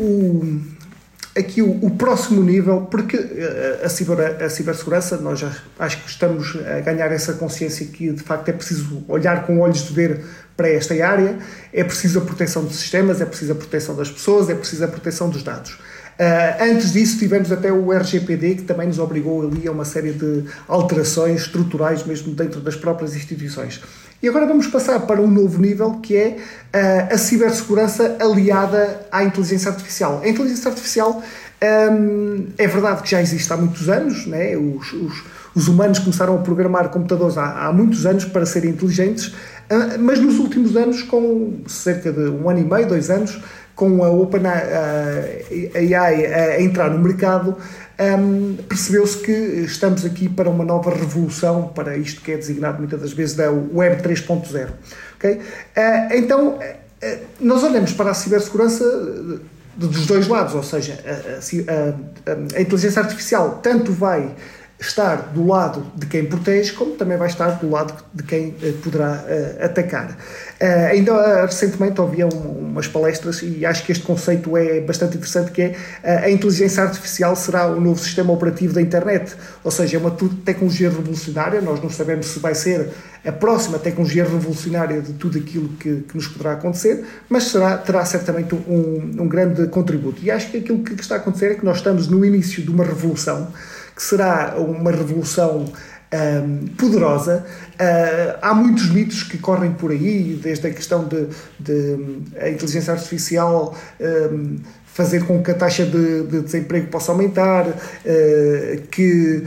o próximo nível, porque a cibersegurança, nós já acho que estamos a ganhar essa consciência que de facto é preciso olhar com olhos de ver para esta área, é preciso a proteção dos sistemas, é preciso a proteção das pessoas, é preciso a proteção dos dados. Antes disso tivemos até o RGPD, que também nos obrigou ali a uma série de alterações estruturais mesmo dentro das próprias instituições. E agora vamos passar para um novo nível, que é a cibersegurança aliada à inteligência artificial. A inteligência artificial é verdade que já existe há muitos anos, né? Os humanos começaram a programar computadores há muitos anos para serem inteligentes, mas nos últimos anos, com cerca de 1 ano e meio, 2 anos, com a OpenAI a entrar no mercado, percebeu-se que estamos aqui para uma nova revolução, para isto que é designado muitas das vezes da Web 3.0. Okay? Então, nós olhamos para a cibersegurança dos dois lados, ou seja, a inteligência artificial tanto vai estar do lado de quem protege, como também vai estar do lado de quem poderá atacar. Ainda recentemente ouvi umas palestras e acho que este conceito é bastante interessante, que é a inteligência artificial será o novo sistema operativo da internet, ou seja, é uma tecnologia revolucionária. Nós não sabemos se vai ser a próxima tecnologia revolucionária de tudo aquilo que nos poderá acontecer, mas terá certamente um grande contributo. E acho que aquilo que está a acontecer é que nós estamos no início de uma revolução, que será uma revolução poderosa. Há muitos mitos que correm por aí, desde a questão de a inteligência artificial fazer com que a taxa de desemprego possa aumentar, que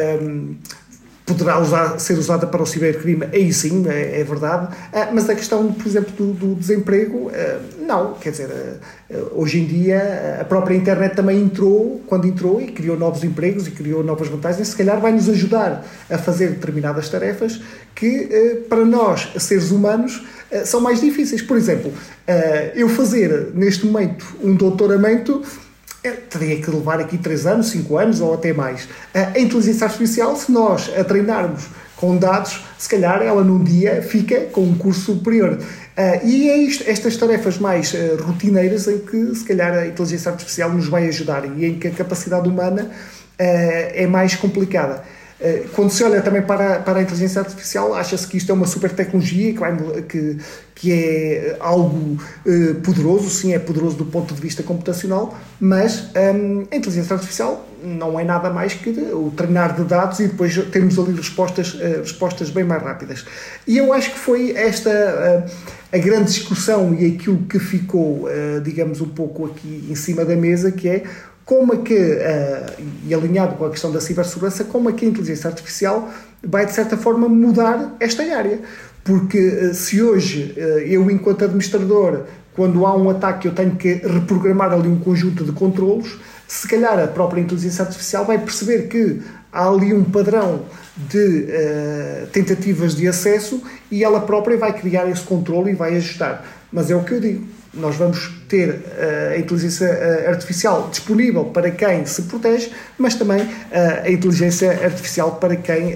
poderá ser usada para o cibercrime, aí sim, é verdade, mas a questão, por exemplo, do desemprego, não, quer dizer, hoje em dia a própria internet também quando entrou e criou novos empregos e criou novas vantagens, se calhar vai nos ajudar a fazer determinadas tarefas que para nós, seres humanos, são mais difíceis. Por exemplo, eu fazer neste momento um doutoramento teria que levar aqui 3 anos, 5 anos ou até mais. A inteligência artificial, se nós a treinarmos com dados, se calhar ela num dia fica com um curso superior. E é estas tarefas mais rotineiras em que se calhar a inteligência artificial nos vai ajudar e em que a capacidade humana é mais complicada. Quando se olha também para a inteligência artificial, acha-se que isto é uma super tecnologia, que é algo poderoso. Sim, é poderoso do ponto de vista computacional, mas a inteligência artificial não é nada mais que o treinar de dados e depois termos ali respostas bem mais rápidas. E eu acho que foi esta a grande discussão e aquilo que ficou, digamos, um pouco aqui em cima da mesa, que é como é que, e alinhado com a questão da cibersegurança, como é que a inteligência artificial vai, de certa forma, mudar esta área. Porque se hoje eu, enquanto administrador, quando há um ataque, eu tenho que reprogramar ali um conjunto de controlos, se calhar a própria inteligência artificial vai perceber que há ali um padrão de tentativas de acesso e ela própria vai criar esse controle e vai ajustar. Mas é o que eu digo. Nós vamos ter a inteligência artificial disponível para quem se protege, mas também a inteligência artificial para quem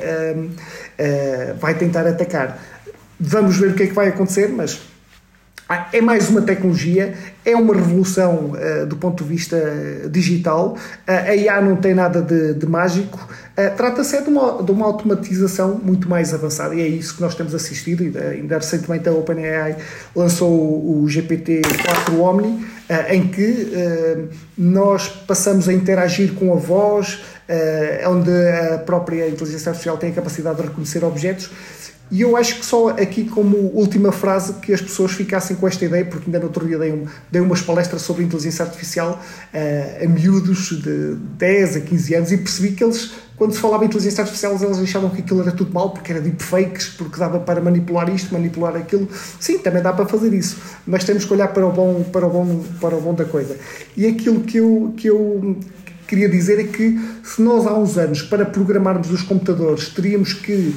vai tentar atacar. Vamos ver o que é que vai acontecer, mas é mais uma tecnologia, é uma revolução do ponto de vista digital. A IA não tem nada de mágico. Trata-se de uma automatização muito mais avançada e é isso que nós temos assistido. Ainda recentemente a OpenAI lançou o GPT-4 Omni, em que nós passamos a interagir com a voz, onde a própria inteligência artificial tem a capacidade de reconhecer objetos. E eu acho que só aqui como última frase que as pessoas ficassem com esta ideia, porque ainda no outro dia dei umas palestras sobre inteligência artificial a miúdos de 10 a 15 anos e percebi que eles, quando se falava em inteligência artificial, eles achavam que aquilo era tudo mau, porque era deepfakes, porque dava para manipular isto, manipular aquilo. Sim, também dá para fazer isso, mas temos que olhar para o bom da coisa. E aquilo que eu queria dizer é que se nós há uns anos, para programarmos os computadores, teríamos que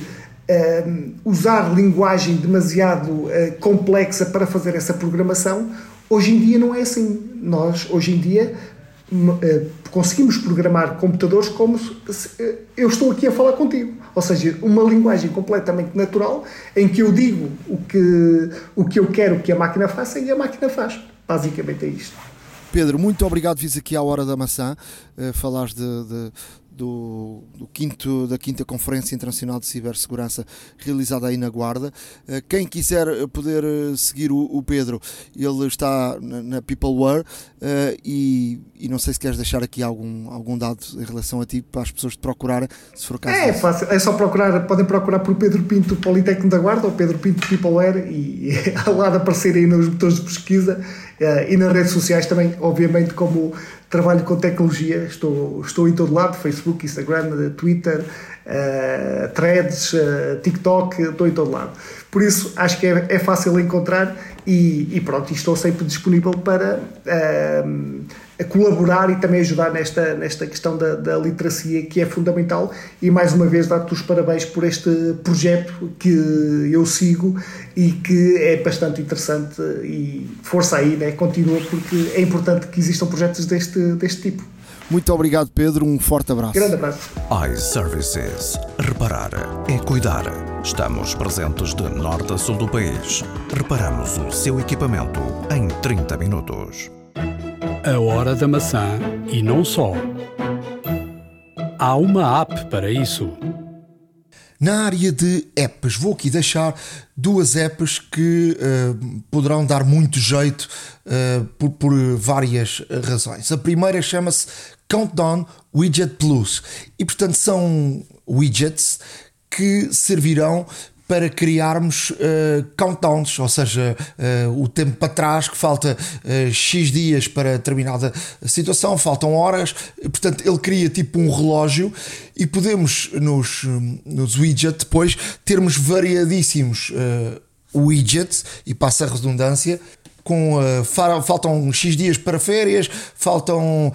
usar linguagem demasiado complexa para fazer essa programação, hoje em dia não é assim. Nós, hoje em dia, conseguimos programar computadores como se eu estou aqui a falar contigo. Ou seja, uma linguagem completamente natural em que eu digo o que eu quero que a máquina faça e a máquina faz. Basicamente é isto. Pedro, muito obrigado. Vis aqui à Hora da Maçã, falares da quinta Conferência Internacional de Cibersegurança realizada aí na Guarda. Quem quiser poder seguir o Pedro, ele está na Peopleware e não sei se queres deixar aqui algum dado em relação a ti para as pessoas te procurarem, se for caso. É fácil, é só procurar, podem procurar por Pedro Pinto Politécnico da Guarda ou Pedro Pinto Peopleware e lá de aparecer aí nos botões de pesquisa e nas redes sociais também, obviamente, como trabalho com tecnologia, estou em todo lado, Facebook, Instagram, Twitter, Threads, TikTok, estou em todo lado. Por isso, acho que é fácil encontrar e pronto, estou sempre disponível para colaborar e também ajudar nesta questão da literacia, que é fundamental, e mais uma vez dar-te os parabéns por este projeto que eu sigo e que é bastante interessante, e força aí, né? Continua, porque é importante que existam projetos deste tipo. Muito obrigado, Pedro. Um forte abraço. Grande abraço. iServices. Reparar é cuidar. Estamos presentes de norte a sul do país. Reparamos o seu equipamento em 30 minutos. A hora da maçã e não só. Há uma app para isso. Na área de apps, vou aqui deixar duas apps que poderão dar muito jeito por várias razões. A primeira chama-se Countdown Widget Plus e, portanto, são widgets que servirão para criarmos countdowns, ou seja, o tempo para trás, que falta X dias para determinada situação, faltam horas, portanto ele cria tipo um relógio e podemos nos widgets depois termos variadíssimos widgets, e passa a redundância, com faltam X dias para férias, faltam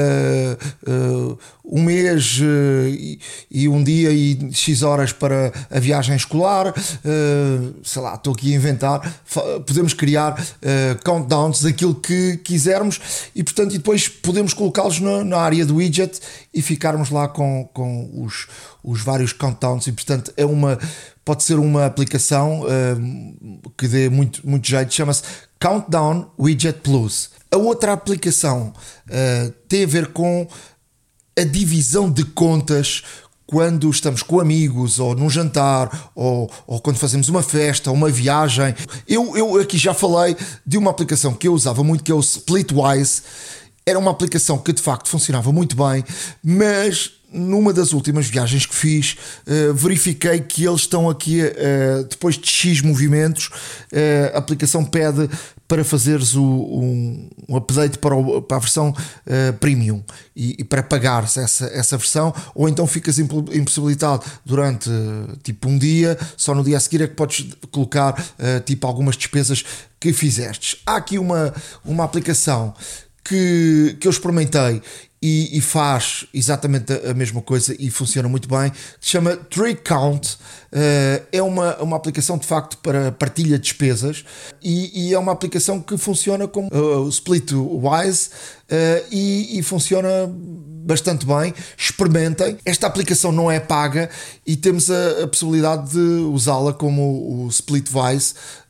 um mês e um dia e X horas para a viagem escolar, sei lá, estou aqui a inventar. Podemos criar countdowns daquilo que quisermos e, portanto, e depois podemos colocá-los na área do widget e ficarmos lá com os vários countdowns, e, portanto, pode ser uma aplicação que dê muito jeito. Chama-se Countdown Widget Plus. A outra aplicação tem a ver com a divisão de contas quando estamos com amigos, ou num jantar, ou quando fazemos uma festa, ou uma viagem. Eu aqui já falei de uma aplicação que eu usava muito, que é o Splitwise. Era uma aplicação que de facto funcionava muito bem, mas numa das últimas viagens que fiz, verifiquei que eles estão aqui, depois de X movimentos, a aplicação pede para fazeres um update para a versão premium e para pagares essa versão, ou então ficas impossibilitado durante tipo um dia, só no dia a seguir é que podes colocar tipo algumas despesas que fizestes. Há aqui uma aplicação que eu experimentei e faz exatamente a mesma coisa e funciona muito bem, se chama Tree Count. É uma aplicação de facto para partilha de despesas e é uma aplicação que funciona como o Splitwise e funciona bastante bem. Experimentem. Esta aplicação não é paga e temos a possibilidade de usá-la como o Splitwise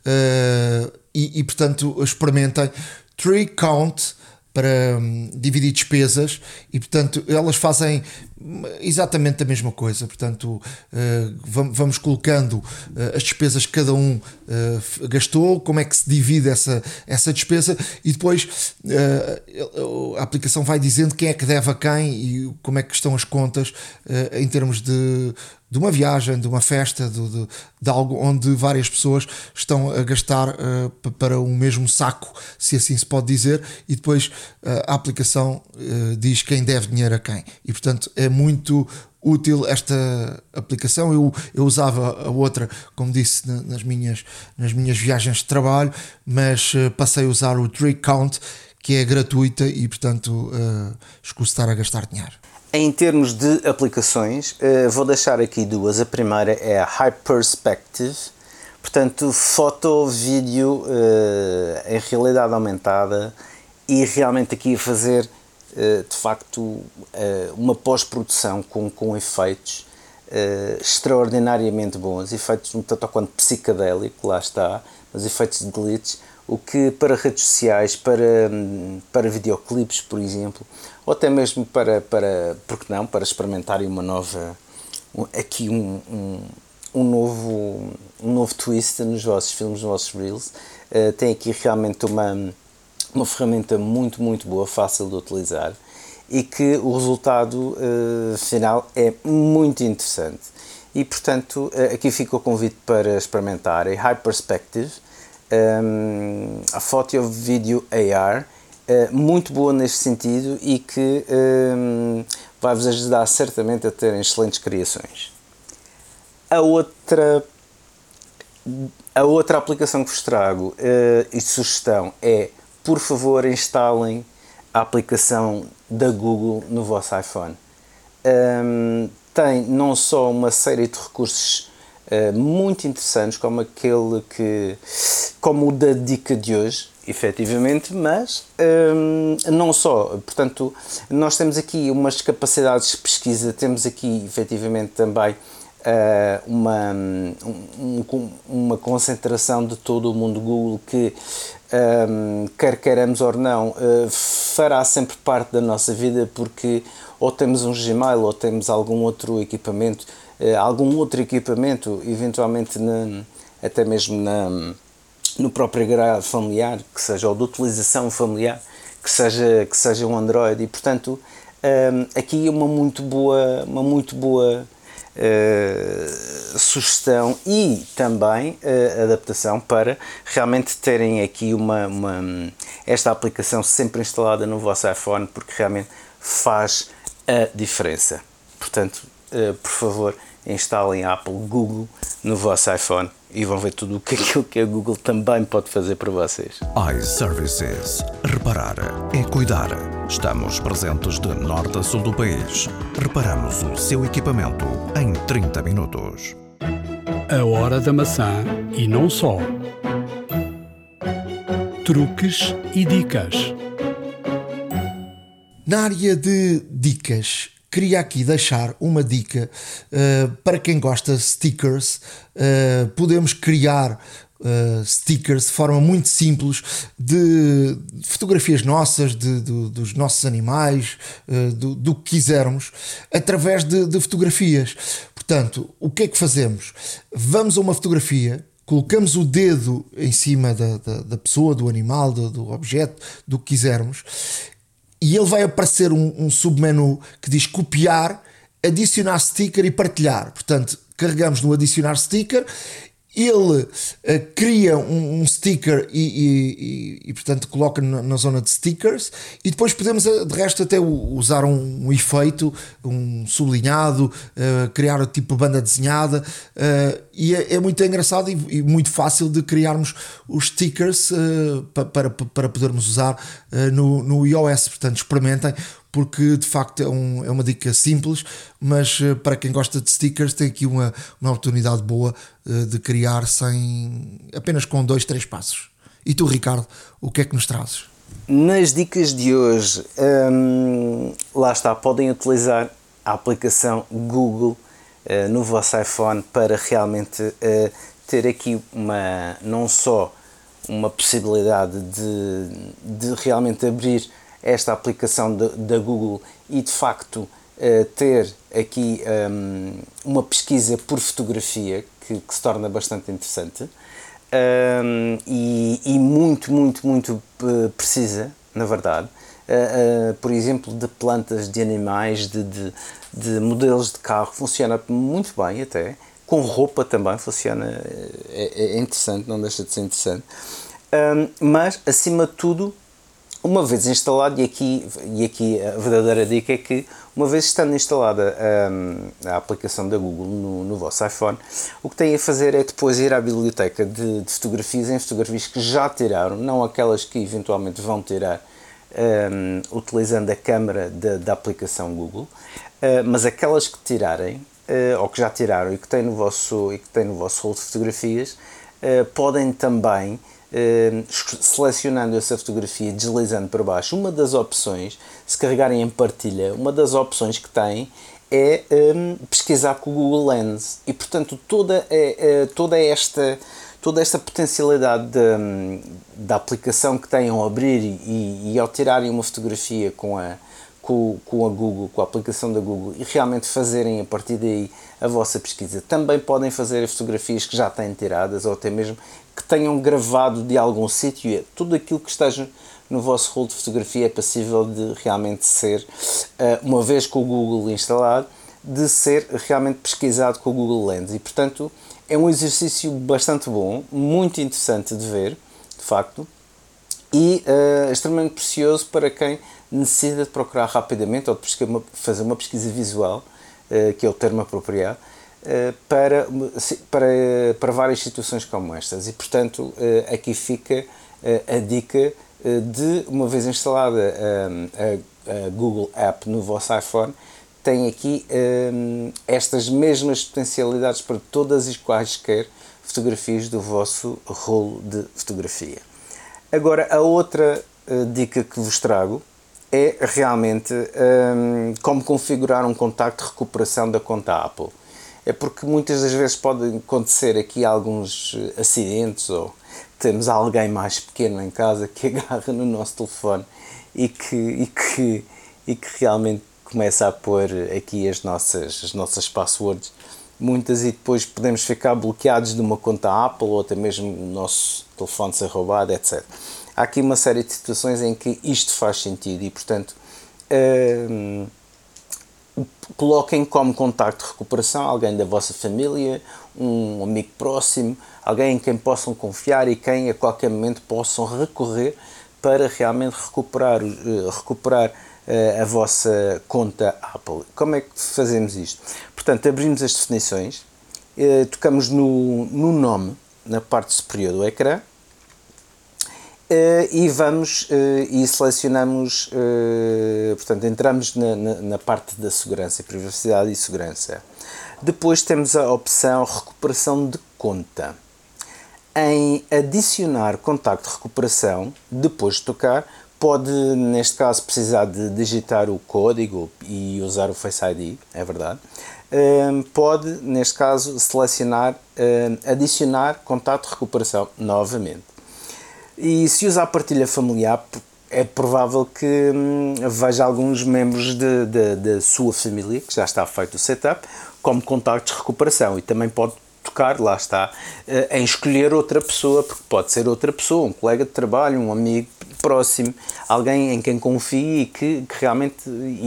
e portanto experimentem Tree Count para dividir despesas e, portanto, elas fazem exatamente a mesma coisa. Portanto, vamos colocando as despesas que cada um gastou, como é que se divide essa despesa, e depois a aplicação vai dizendo quem é que deve a quem e como é que estão as contas em termos de uma viagem, de uma festa, de algo onde várias pessoas estão a gastar para o mesmo saco, se assim se pode dizer, e depois a aplicação diz quem deve dinheiro a quem. E, portanto, é muito útil esta aplicação. Eu usava a outra, como disse, nas minhas viagens de trabalho, mas passei a usar o Tree Count, que é gratuita e, portanto, escuso estar a gastar dinheiro. Em termos de aplicações, vou deixar aqui duas. A primeira é a Hyperspective, portanto, foto, vídeo em realidade aumentada, e realmente aqui a fazer de facto uma pós-produção com efeitos extraordinariamente bons, efeitos um tanto quanto psicadélico, lá está, mas efeitos de glitch, o que para redes sociais, para videoclipes, por exemplo, ou até mesmo porque não, para experimentarem uma nova, aqui um novo twist nos vossos filmes, nos vossos reels. Tem aqui realmente uma ferramenta muito, muito boa, fácil de utilizar, e que o resultado final é muito interessante. E, portanto, aqui fica o convite para experimentar a Hyperspective, a Photo Video AR, muito boa neste sentido e que vai-vos ajudar certamente a terem excelentes criações. A outra aplicação que vos trago e sugestão é, por favor, instalem a aplicação da Google no vosso iPhone. Tem não só uma série de recursos muito interessantes, como o da dica de hoje, efetivamente, mas não só. Portanto, nós temos aqui umas capacidades de pesquisa, temos aqui efetivamente também uma concentração de todo o mundo Google que, quer queiramos ou não, fará sempre parte da nossa vida, porque ou temos um Gmail ou temos algum outro equipamento, eventualmente até mesmo no próprio agrado familiar, que seja, ou de utilização familiar, que seja um Android, e portanto aqui uma muito boa sugestão e também adaptação para realmente terem aqui esta aplicação sempre instalada no vosso iPhone, porque realmente faz a diferença. Portanto, por favor, instalem a Apple Google no vosso iPhone e vão ver tudo aquilo que a Google também pode fazer para vocês. iServices. Reparar é cuidar. Estamos presentes de norte a sul do país. Reparamos o seu equipamento em 30 minutos. A hora da maçã e não só. Truques e dicas. Na área de dicas, queria aqui deixar uma dica para quem gosta de stickers. Podemos criar stickers de forma muito simples de fotografias nossas, dos nossos animais, do que quisermos, através de fotografias. Portanto, o que é que fazemos? Vamos a uma fotografia, colocamos o dedo em cima da pessoa, do animal, do objeto, do que quisermos, e ele vai aparecer um submenu que diz copiar, adicionar sticker e partilhar. Portanto, carregamos no adicionar sticker, ele cria um sticker e portanto coloca na zona de stickers, e depois podemos de resto até usar um efeito, um sublinhado, criar tipo banda desenhada, e é muito engraçado e muito fácil de criarmos os stickers para podermos usar no iOS. Portanto, experimentem, porque de facto é uma dica simples, mas para quem gosta de stickers tem aqui uma oportunidade boa de criar apenas com 2-3 passos. E tu, Ricardo, o que é que nos trazes? Nas dicas de hoje, lá está, podem utilizar a aplicação Google no vosso iPhone para realmente ter aqui não só uma possibilidade de realmente abrir esta aplicação da Google e de facto ter aqui uma pesquisa por fotografia que se torna bastante interessante e muito precisa, na verdade. Por exemplo, de plantas, de animais, de modelos de carro, funciona muito bem até. Com roupa também funciona, é interessante, não deixa de ser interessante. Mas, acima de tudo, uma vez instalado, e aqui a verdadeira dica é que, uma vez estando instalada a aplicação da Google no vosso iPhone, o que têm a fazer é depois ir à biblioteca de fotografias, em fotografias que já tiraram, não aquelas que eventualmente vão tirar utilizando a câmera da aplicação Google, mas aquelas que tirarem, ou que já tiraram e que têm no vosso rolo de fotografias, podem também, selecionando essa fotografia e deslizando para baixo, uma das opções, se carregarem em partilha, uma das opções que têm é pesquisar com o Google Lens, e portanto toda esta potencialidade da aplicação que têm ao abrir e ao tirarem uma fotografia com a Google, com a aplicação da Google, e realmente fazerem a partir daí a vossa pesquisa. Também podem fazer as fotografias que já têm tiradas, ou até mesmo que tenham gravado de algum sítio. Tudo aquilo que esteja no vosso rolo de fotografia é passível de realmente ser, uma vez com o Google instalado, de ser realmente pesquisado com o Google Lens. E portanto é um exercício bastante bom, muito interessante de ver, de facto, e extremamente precioso para quem necessita de procurar rapidamente ou de fazer uma pesquisa visual, que é o termo apropriado, para várias situações como estas. E portanto aqui fica a dica de, uma vez instalada a Google App no vosso iPhone, tem aqui estas mesmas potencialidades para todas e quaisquer fotografias do vosso rolo de fotografia. Agora, a outra dica que vos trago é realmente como configurar um contacto de recuperação da conta Apple. É porque muitas das vezes pode acontecer aqui alguns acidentes, ou temos alguém mais pequeno em casa que agarra no nosso telefone e que realmente começa a pôr aqui as nossas passwords, muitas, e depois podemos ficar bloqueados de uma conta Apple, ou até mesmo o nosso telefone ser roubado, etc. Há aqui uma série de situações em que isto faz sentido e, portanto, coloquem como contacto de recuperação alguém da vossa família, um amigo próximo, alguém em quem possam confiar e quem a qualquer momento possam recorrer para realmente recuperar a vossa conta Apple. Como é que fazemos isto? Portanto, abrimos as definições, tocamos no nome, na parte superior do ecrã, e vamos e selecionamos, portanto, entramos na parte da segurança, privacidade e segurança. Depois temos a opção recuperação de conta. Em adicionar contacto de recuperação, depois de tocar, pode, neste caso, precisar de digitar o código e usar o Face ID, é verdade. Pode, neste caso, selecionar, adicionar contacto de recuperação novamente. E se usar partilha familiar, é provável que veja alguns membros da sua família, que já está feito o setup, como contactos de recuperação, e também pode tocar, lá está, em escolher outra pessoa, porque pode ser outra pessoa, um colega de trabalho, um amigo próximo, alguém em quem confie e que realmente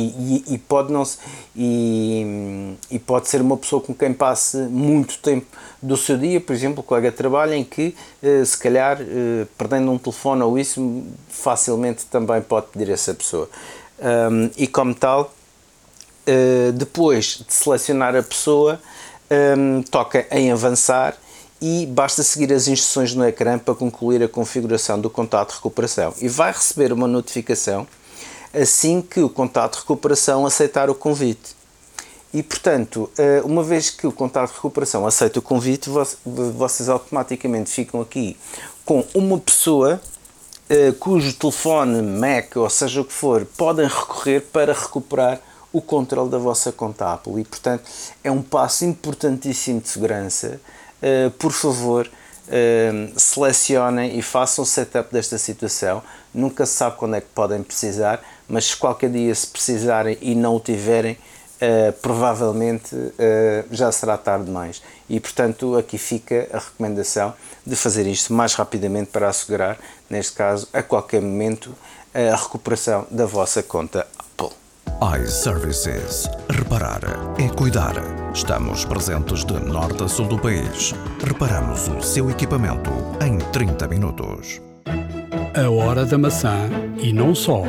pode ser uma pessoa com quem passe muito tempo do seu dia, por exemplo, um colega de trabalho, em que se calhar perdendo um telefone ou isso, facilmente também pode pedir essa pessoa. E como tal, depois de selecionar a pessoa, toca em avançar e basta seguir as instruções no ecrã para concluir a configuração do contato de recuperação, e vai receber uma notificação assim que o contato de recuperação aceitar o convite. E, portanto, uma vez que o contato de recuperação aceita o convite, vocês automaticamente ficam aqui com uma pessoa cujo telefone, Mac, ou seja o que for, podem recorrer para recuperar o controle da vossa conta Apple. E, portanto, é um passo importantíssimo de segurança. Por favor, selecionem e façam o setup desta situação. Nunca se sabe quando é que podem precisar, mas se qualquer dia se precisarem e não o tiverem, provavelmente já será tarde demais. E, portanto, aqui fica a recomendação de fazer isto mais rapidamente para assegurar, neste caso, a qualquer momento, a recuperação da vossa conta Apple. iServices. Reparar é cuidar. Estamos presentes de norte a sul do país. Reparamos o seu equipamento em 30 minutos. A hora da maçã e não só.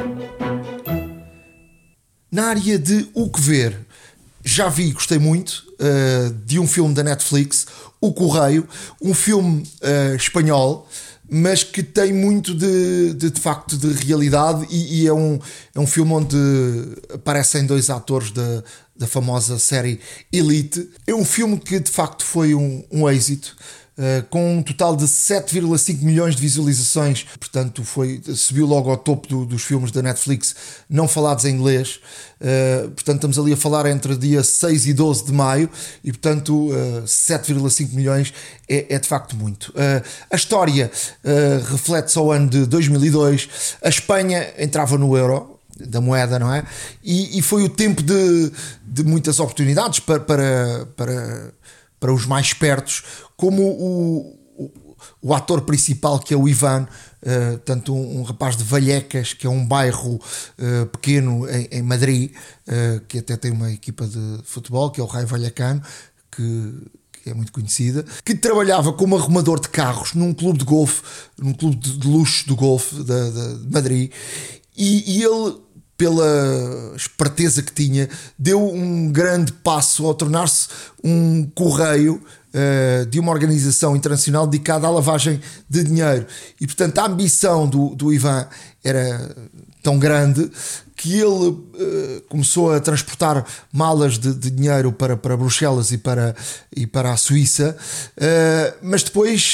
Na área de o que ver, já vi e gostei muito de um filme da Netflix, O Correio, um filme espanhol, mas que tem muito de facto de realidade, e é um filme onde aparecem dois atores da famosa série Elite. É um filme que de facto foi um êxito, com um total de 7,5 milhões de visualizações, portanto subiu logo ao topo dos filmes da Netflix não falados em inglês. Portanto estamos ali a falar entre dia 6 e 12 de maio e, portanto, 7,5 milhões é de facto muito. A história reflete-se ao ano de 2002, a Espanha entrava no euro, da moeda, não é? E foi o tempo de muitas oportunidades para os mais espertos, como o ator principal, que é o Ivan, tanto um rapaz de Vallecas, que é um bairro pequeno em Madrid, que até tem uma equipa de futebol, que é o Raio Vallecano, que é muito conhecida, que trabalhava como arrumador de carros num clube de golfe, num clube de luxo do golfe de Madrid, e ele, pela esperteza que tinha, deu um grande passo ao tornar-se um correio de uma organização internacional dedicada à lavagem de dinheiro. E, portanto, a ambição do Ivan era tão grande que ele começou a transportar malas de dinheiro para Bruxelas e para a Suíça, mas depois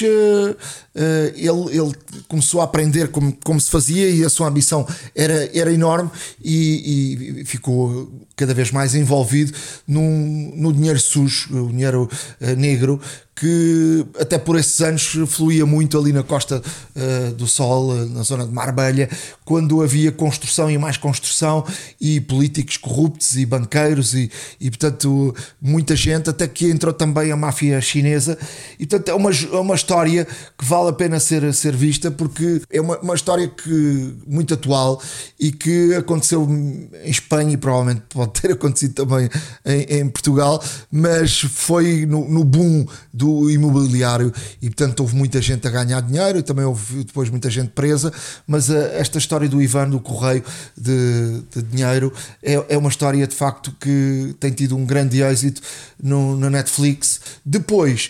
ele começou a aprender como se fazia, e a sua ambição era enorme, e ficou cada vez mais envolvido no dinheiro sujo, o dinheiro negro, que até por esses anos fluía muito ali na Costa do Sol, na zona de Marbella, quando havia construção e mais construção, e políticos corruptos e banqueiros e portanto muita gente, até que entrou também a máfia chinesa, e portanto é uma história que vale a pena ser vista, porque é uma história muito atual, e que aconteceu em Espanha, e provavelmente pode ter acontecido também em Portugal, mas foi no boom do imobiliário, e portanto houve muita gente a ganhar dinheiro, e também houve depois muita gente presa, mas esta história do Ivan do Correio de dinheiro é uma história de facto que tem tido um grande êxito na Netflix. Depois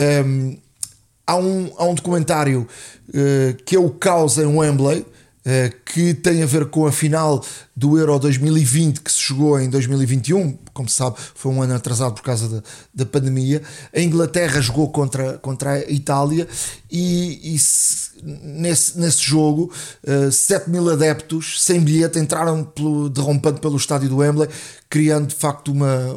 há um documentário que é o Caos em Wembley, que tem a ver com a final do Euro 2020, que se jogou em 2021, como se sabe foi um ano atrasado por causa da pandemia. A Inglaterra jogou contra a Itália, e nesse jogo 7.000 adeptos sem bilhete entraram derrompendo pelo estádio do Wembley, criando de facto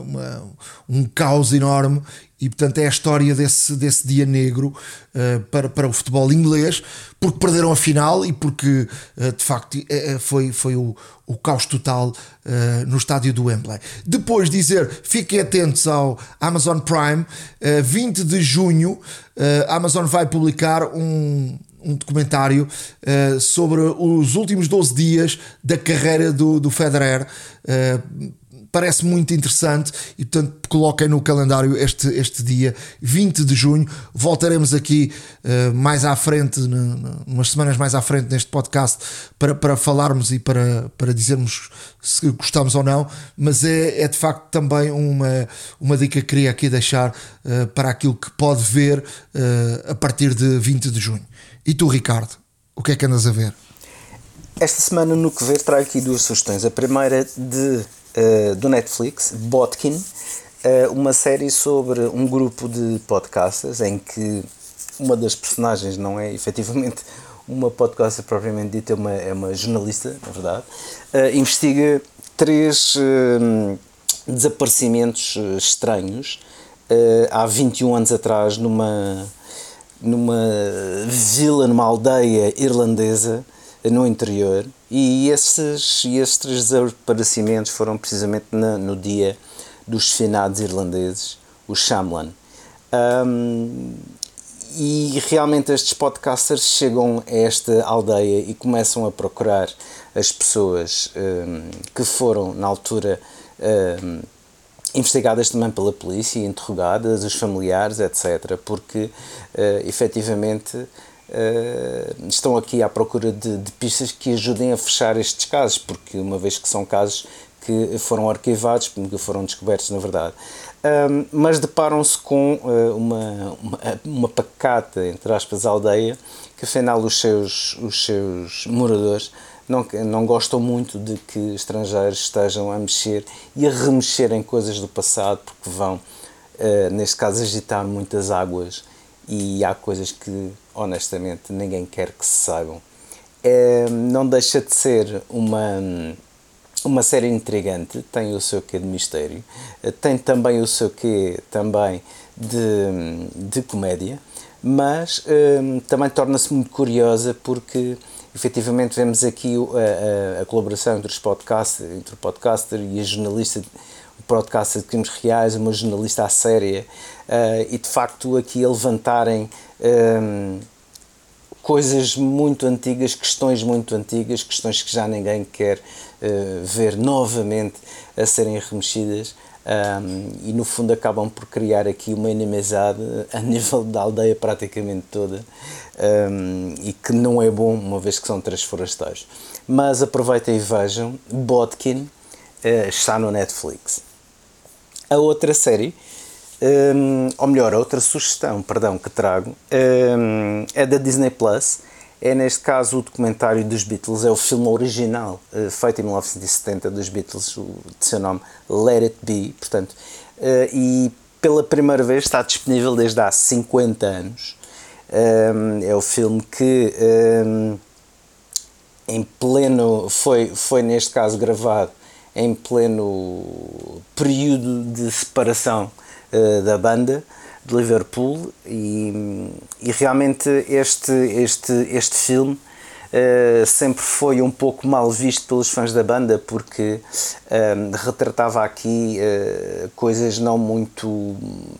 um caos enorme. E portanto é a história desse dia negro para o futebol inglês, porque perderam a final, e porque de facto foi o caos total no estádio do Wembley. Depois dizer, fiquem atentos ao Amazon Prime, 20 de junho a Amazon vai publicar um documentário sobre os últimos 12 dias da carreira do Federer. Parece muito interessante, e portanto coloquem no calendário este dia 20 de junho. Voltaremos aqui mais à frente, umas semanas mais à frente neste podcast, para falarmos e para dizermos se gostamos ou não, mas é de facto também uma dica que queria aqui deixar para aquilo que pode ver a partir de 20 de junho. E tu, Ricardo, o que é que andas a ver? Esta semana no Que Ver trago aqui duas sugestões. A primeira do Netflix, Botkin, uma série sobre um grupo de podcasters, em que uma das personagens não é efetivamente uma podcaster propriamente dita, é uma jornalista, na verdade. Investiga 3 desaparecimentos estranhos há 21 anos atrás numa vila, numa aldeia irlandesa no interior, e esses 3 desaparecimentos foram precisamente no dia dos finados irlandeses, o Shamlan. E realmente estes podcasters chegam a esta aldeia e começam a procurar as pessoas que foram na altura investigadas também pela polícia, interrogadas, os familiares, etc., porque efetivamente estão aqui à procura de pistas que ajudem a fechar estes casos, porque uma vez que são casos que foram arquivados, que foram descobertos na verdade, mas deparam-se com uma pacata, entre aspas, aldeia, que afinal os seus moradores não gostam muito de que estrangeiros estejam a mexer e a remexer em coisas do passado, porque vão, neste caso, agitar muitas águas, e há coisas que honestamente ninguém quer que se saibam. Não deixa de ser uma série intrigante, tem o seu quê de mistério, tem também o seu quê também de comédia, mas também torna-se muito curiosa, porque efetivamente vemos aqui a colaboração entre o podcaster e a jornalista, o podcaster de crimes reais, uma jornalista à séria, e de facto aqui a levantarem coisas muito antigas, questões muito antigas, questões que já ninguém quer ver novamente a serem remexidas, e no fundo acabam por criar aqui uma inimizade a nível da aldeia praticamente toda, e que não é bom, uma vez que são 3 forasteiros. Mas aproveitem e vejam, Botkin está no Netflix. A outra série, ou melhor, a outra sugestão, que trago, é da Disney Plus. é neste caso o documentário dos Beatles, é o filme original, feito em 1970 dos Beatles, de seu nome Let It Be, portanto, e pela primeira vez está disponível desde há 50 anos. É o filme que em pleno, foi neste caso gravado em pleno período de separação da banda de Liverpool, e realmente este filme sempre foi um pouco mal visto pelos fãs da banda, porque retratava aqui coisas não muito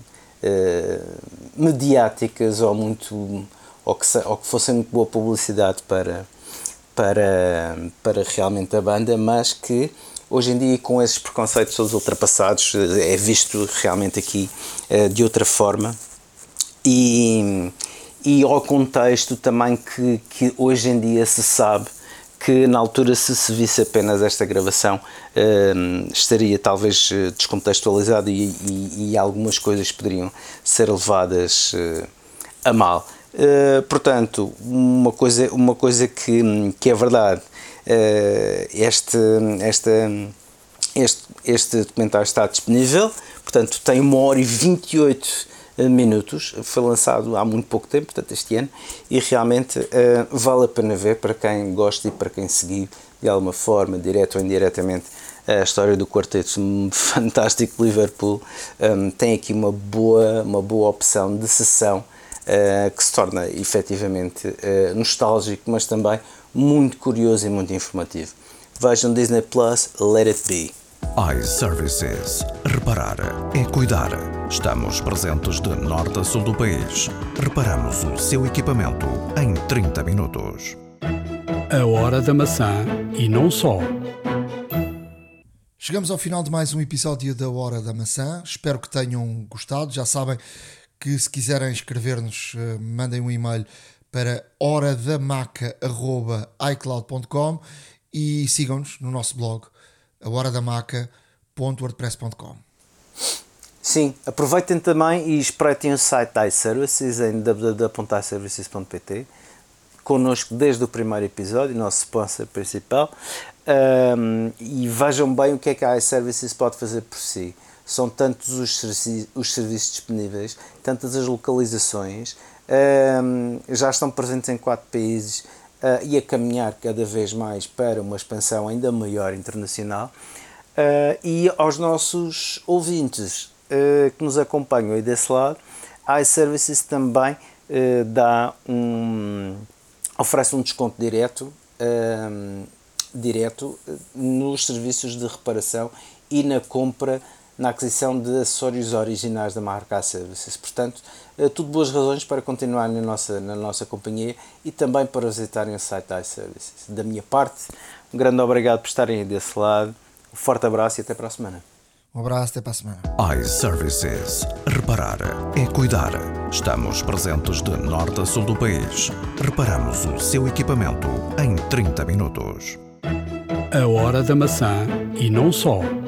mediáticas ou que fossem muito boa publicidade para realmente a banda, mas que hoje em dia, com esses preconceitos todos ultrapassados, é visto realmente aqui de outra forma, e ao contexto também que hoje em dia se sabe que na altura, se visse apenas esta gravação, estaria talvez descontextualizado e algumas coisas poderiam ser levadas a mal. Portanto, uma coisa que é verdade, este documentário está disponível, portanto tem 1h28 minutos, foi lançado há muito pouco tempo, portanto este ano, e realmente vale a pena ver para quem gosta e para quem seguir de alguma forma, direto ou indiretamente, a história do quarteto fantástico de Liverpool. Tem aqui uma boa opção de sessão, que se torna efetivamente nostálgico, mas também muito curioso e muito informativo. Vejam Disney Plus, Let It Be. iServices. Reparar é cuidar. Estamos presentes de norte a sul do país. Reparamos o seu equipamento em 30 minutos. A hora da maçã e não só. Chegamos ao final de mais um episódio da Hora da Maçã. Espero que tenham gostado. Já sabem que se quiserem escrever-nos, mandem um e-mail para horadamaca@icloud.com e sigam-nos no nosso blog, ahoradamaca.wordpress.com. Sim, aproveitem também e espreitem o site da iServices em www.iservices.pt, connosco desde o primeiro episódio, nosso sponsor principal, e vejam bem o que é que a iServices pode fazer por si. São tantos os serviços disponíveis, tantas as localizações, já estão presentes em 4 países e a caminhar cada vez mais para uma expansão ainda maior internacional. E aos nossos ouvintes que nos acompanham aí desse lado, a iServices também oferece um desconto direto nos serviços de reparação e na aquisição de acessórios originais da marca iServices. Portanto, tudo boas razões para continuar na nossa companhia e também para visitarem o site da iServices. Da minha parte, um grande obrigado por estarem aí desse lado, um forte abraço e até para a semana. Um abraço, até para a semana. iServices. Reparar é cuidar. Estamos presentes de norte a sul do país. Reparamos o seu equipamento em 30 minutos. A hora da maçã e não só.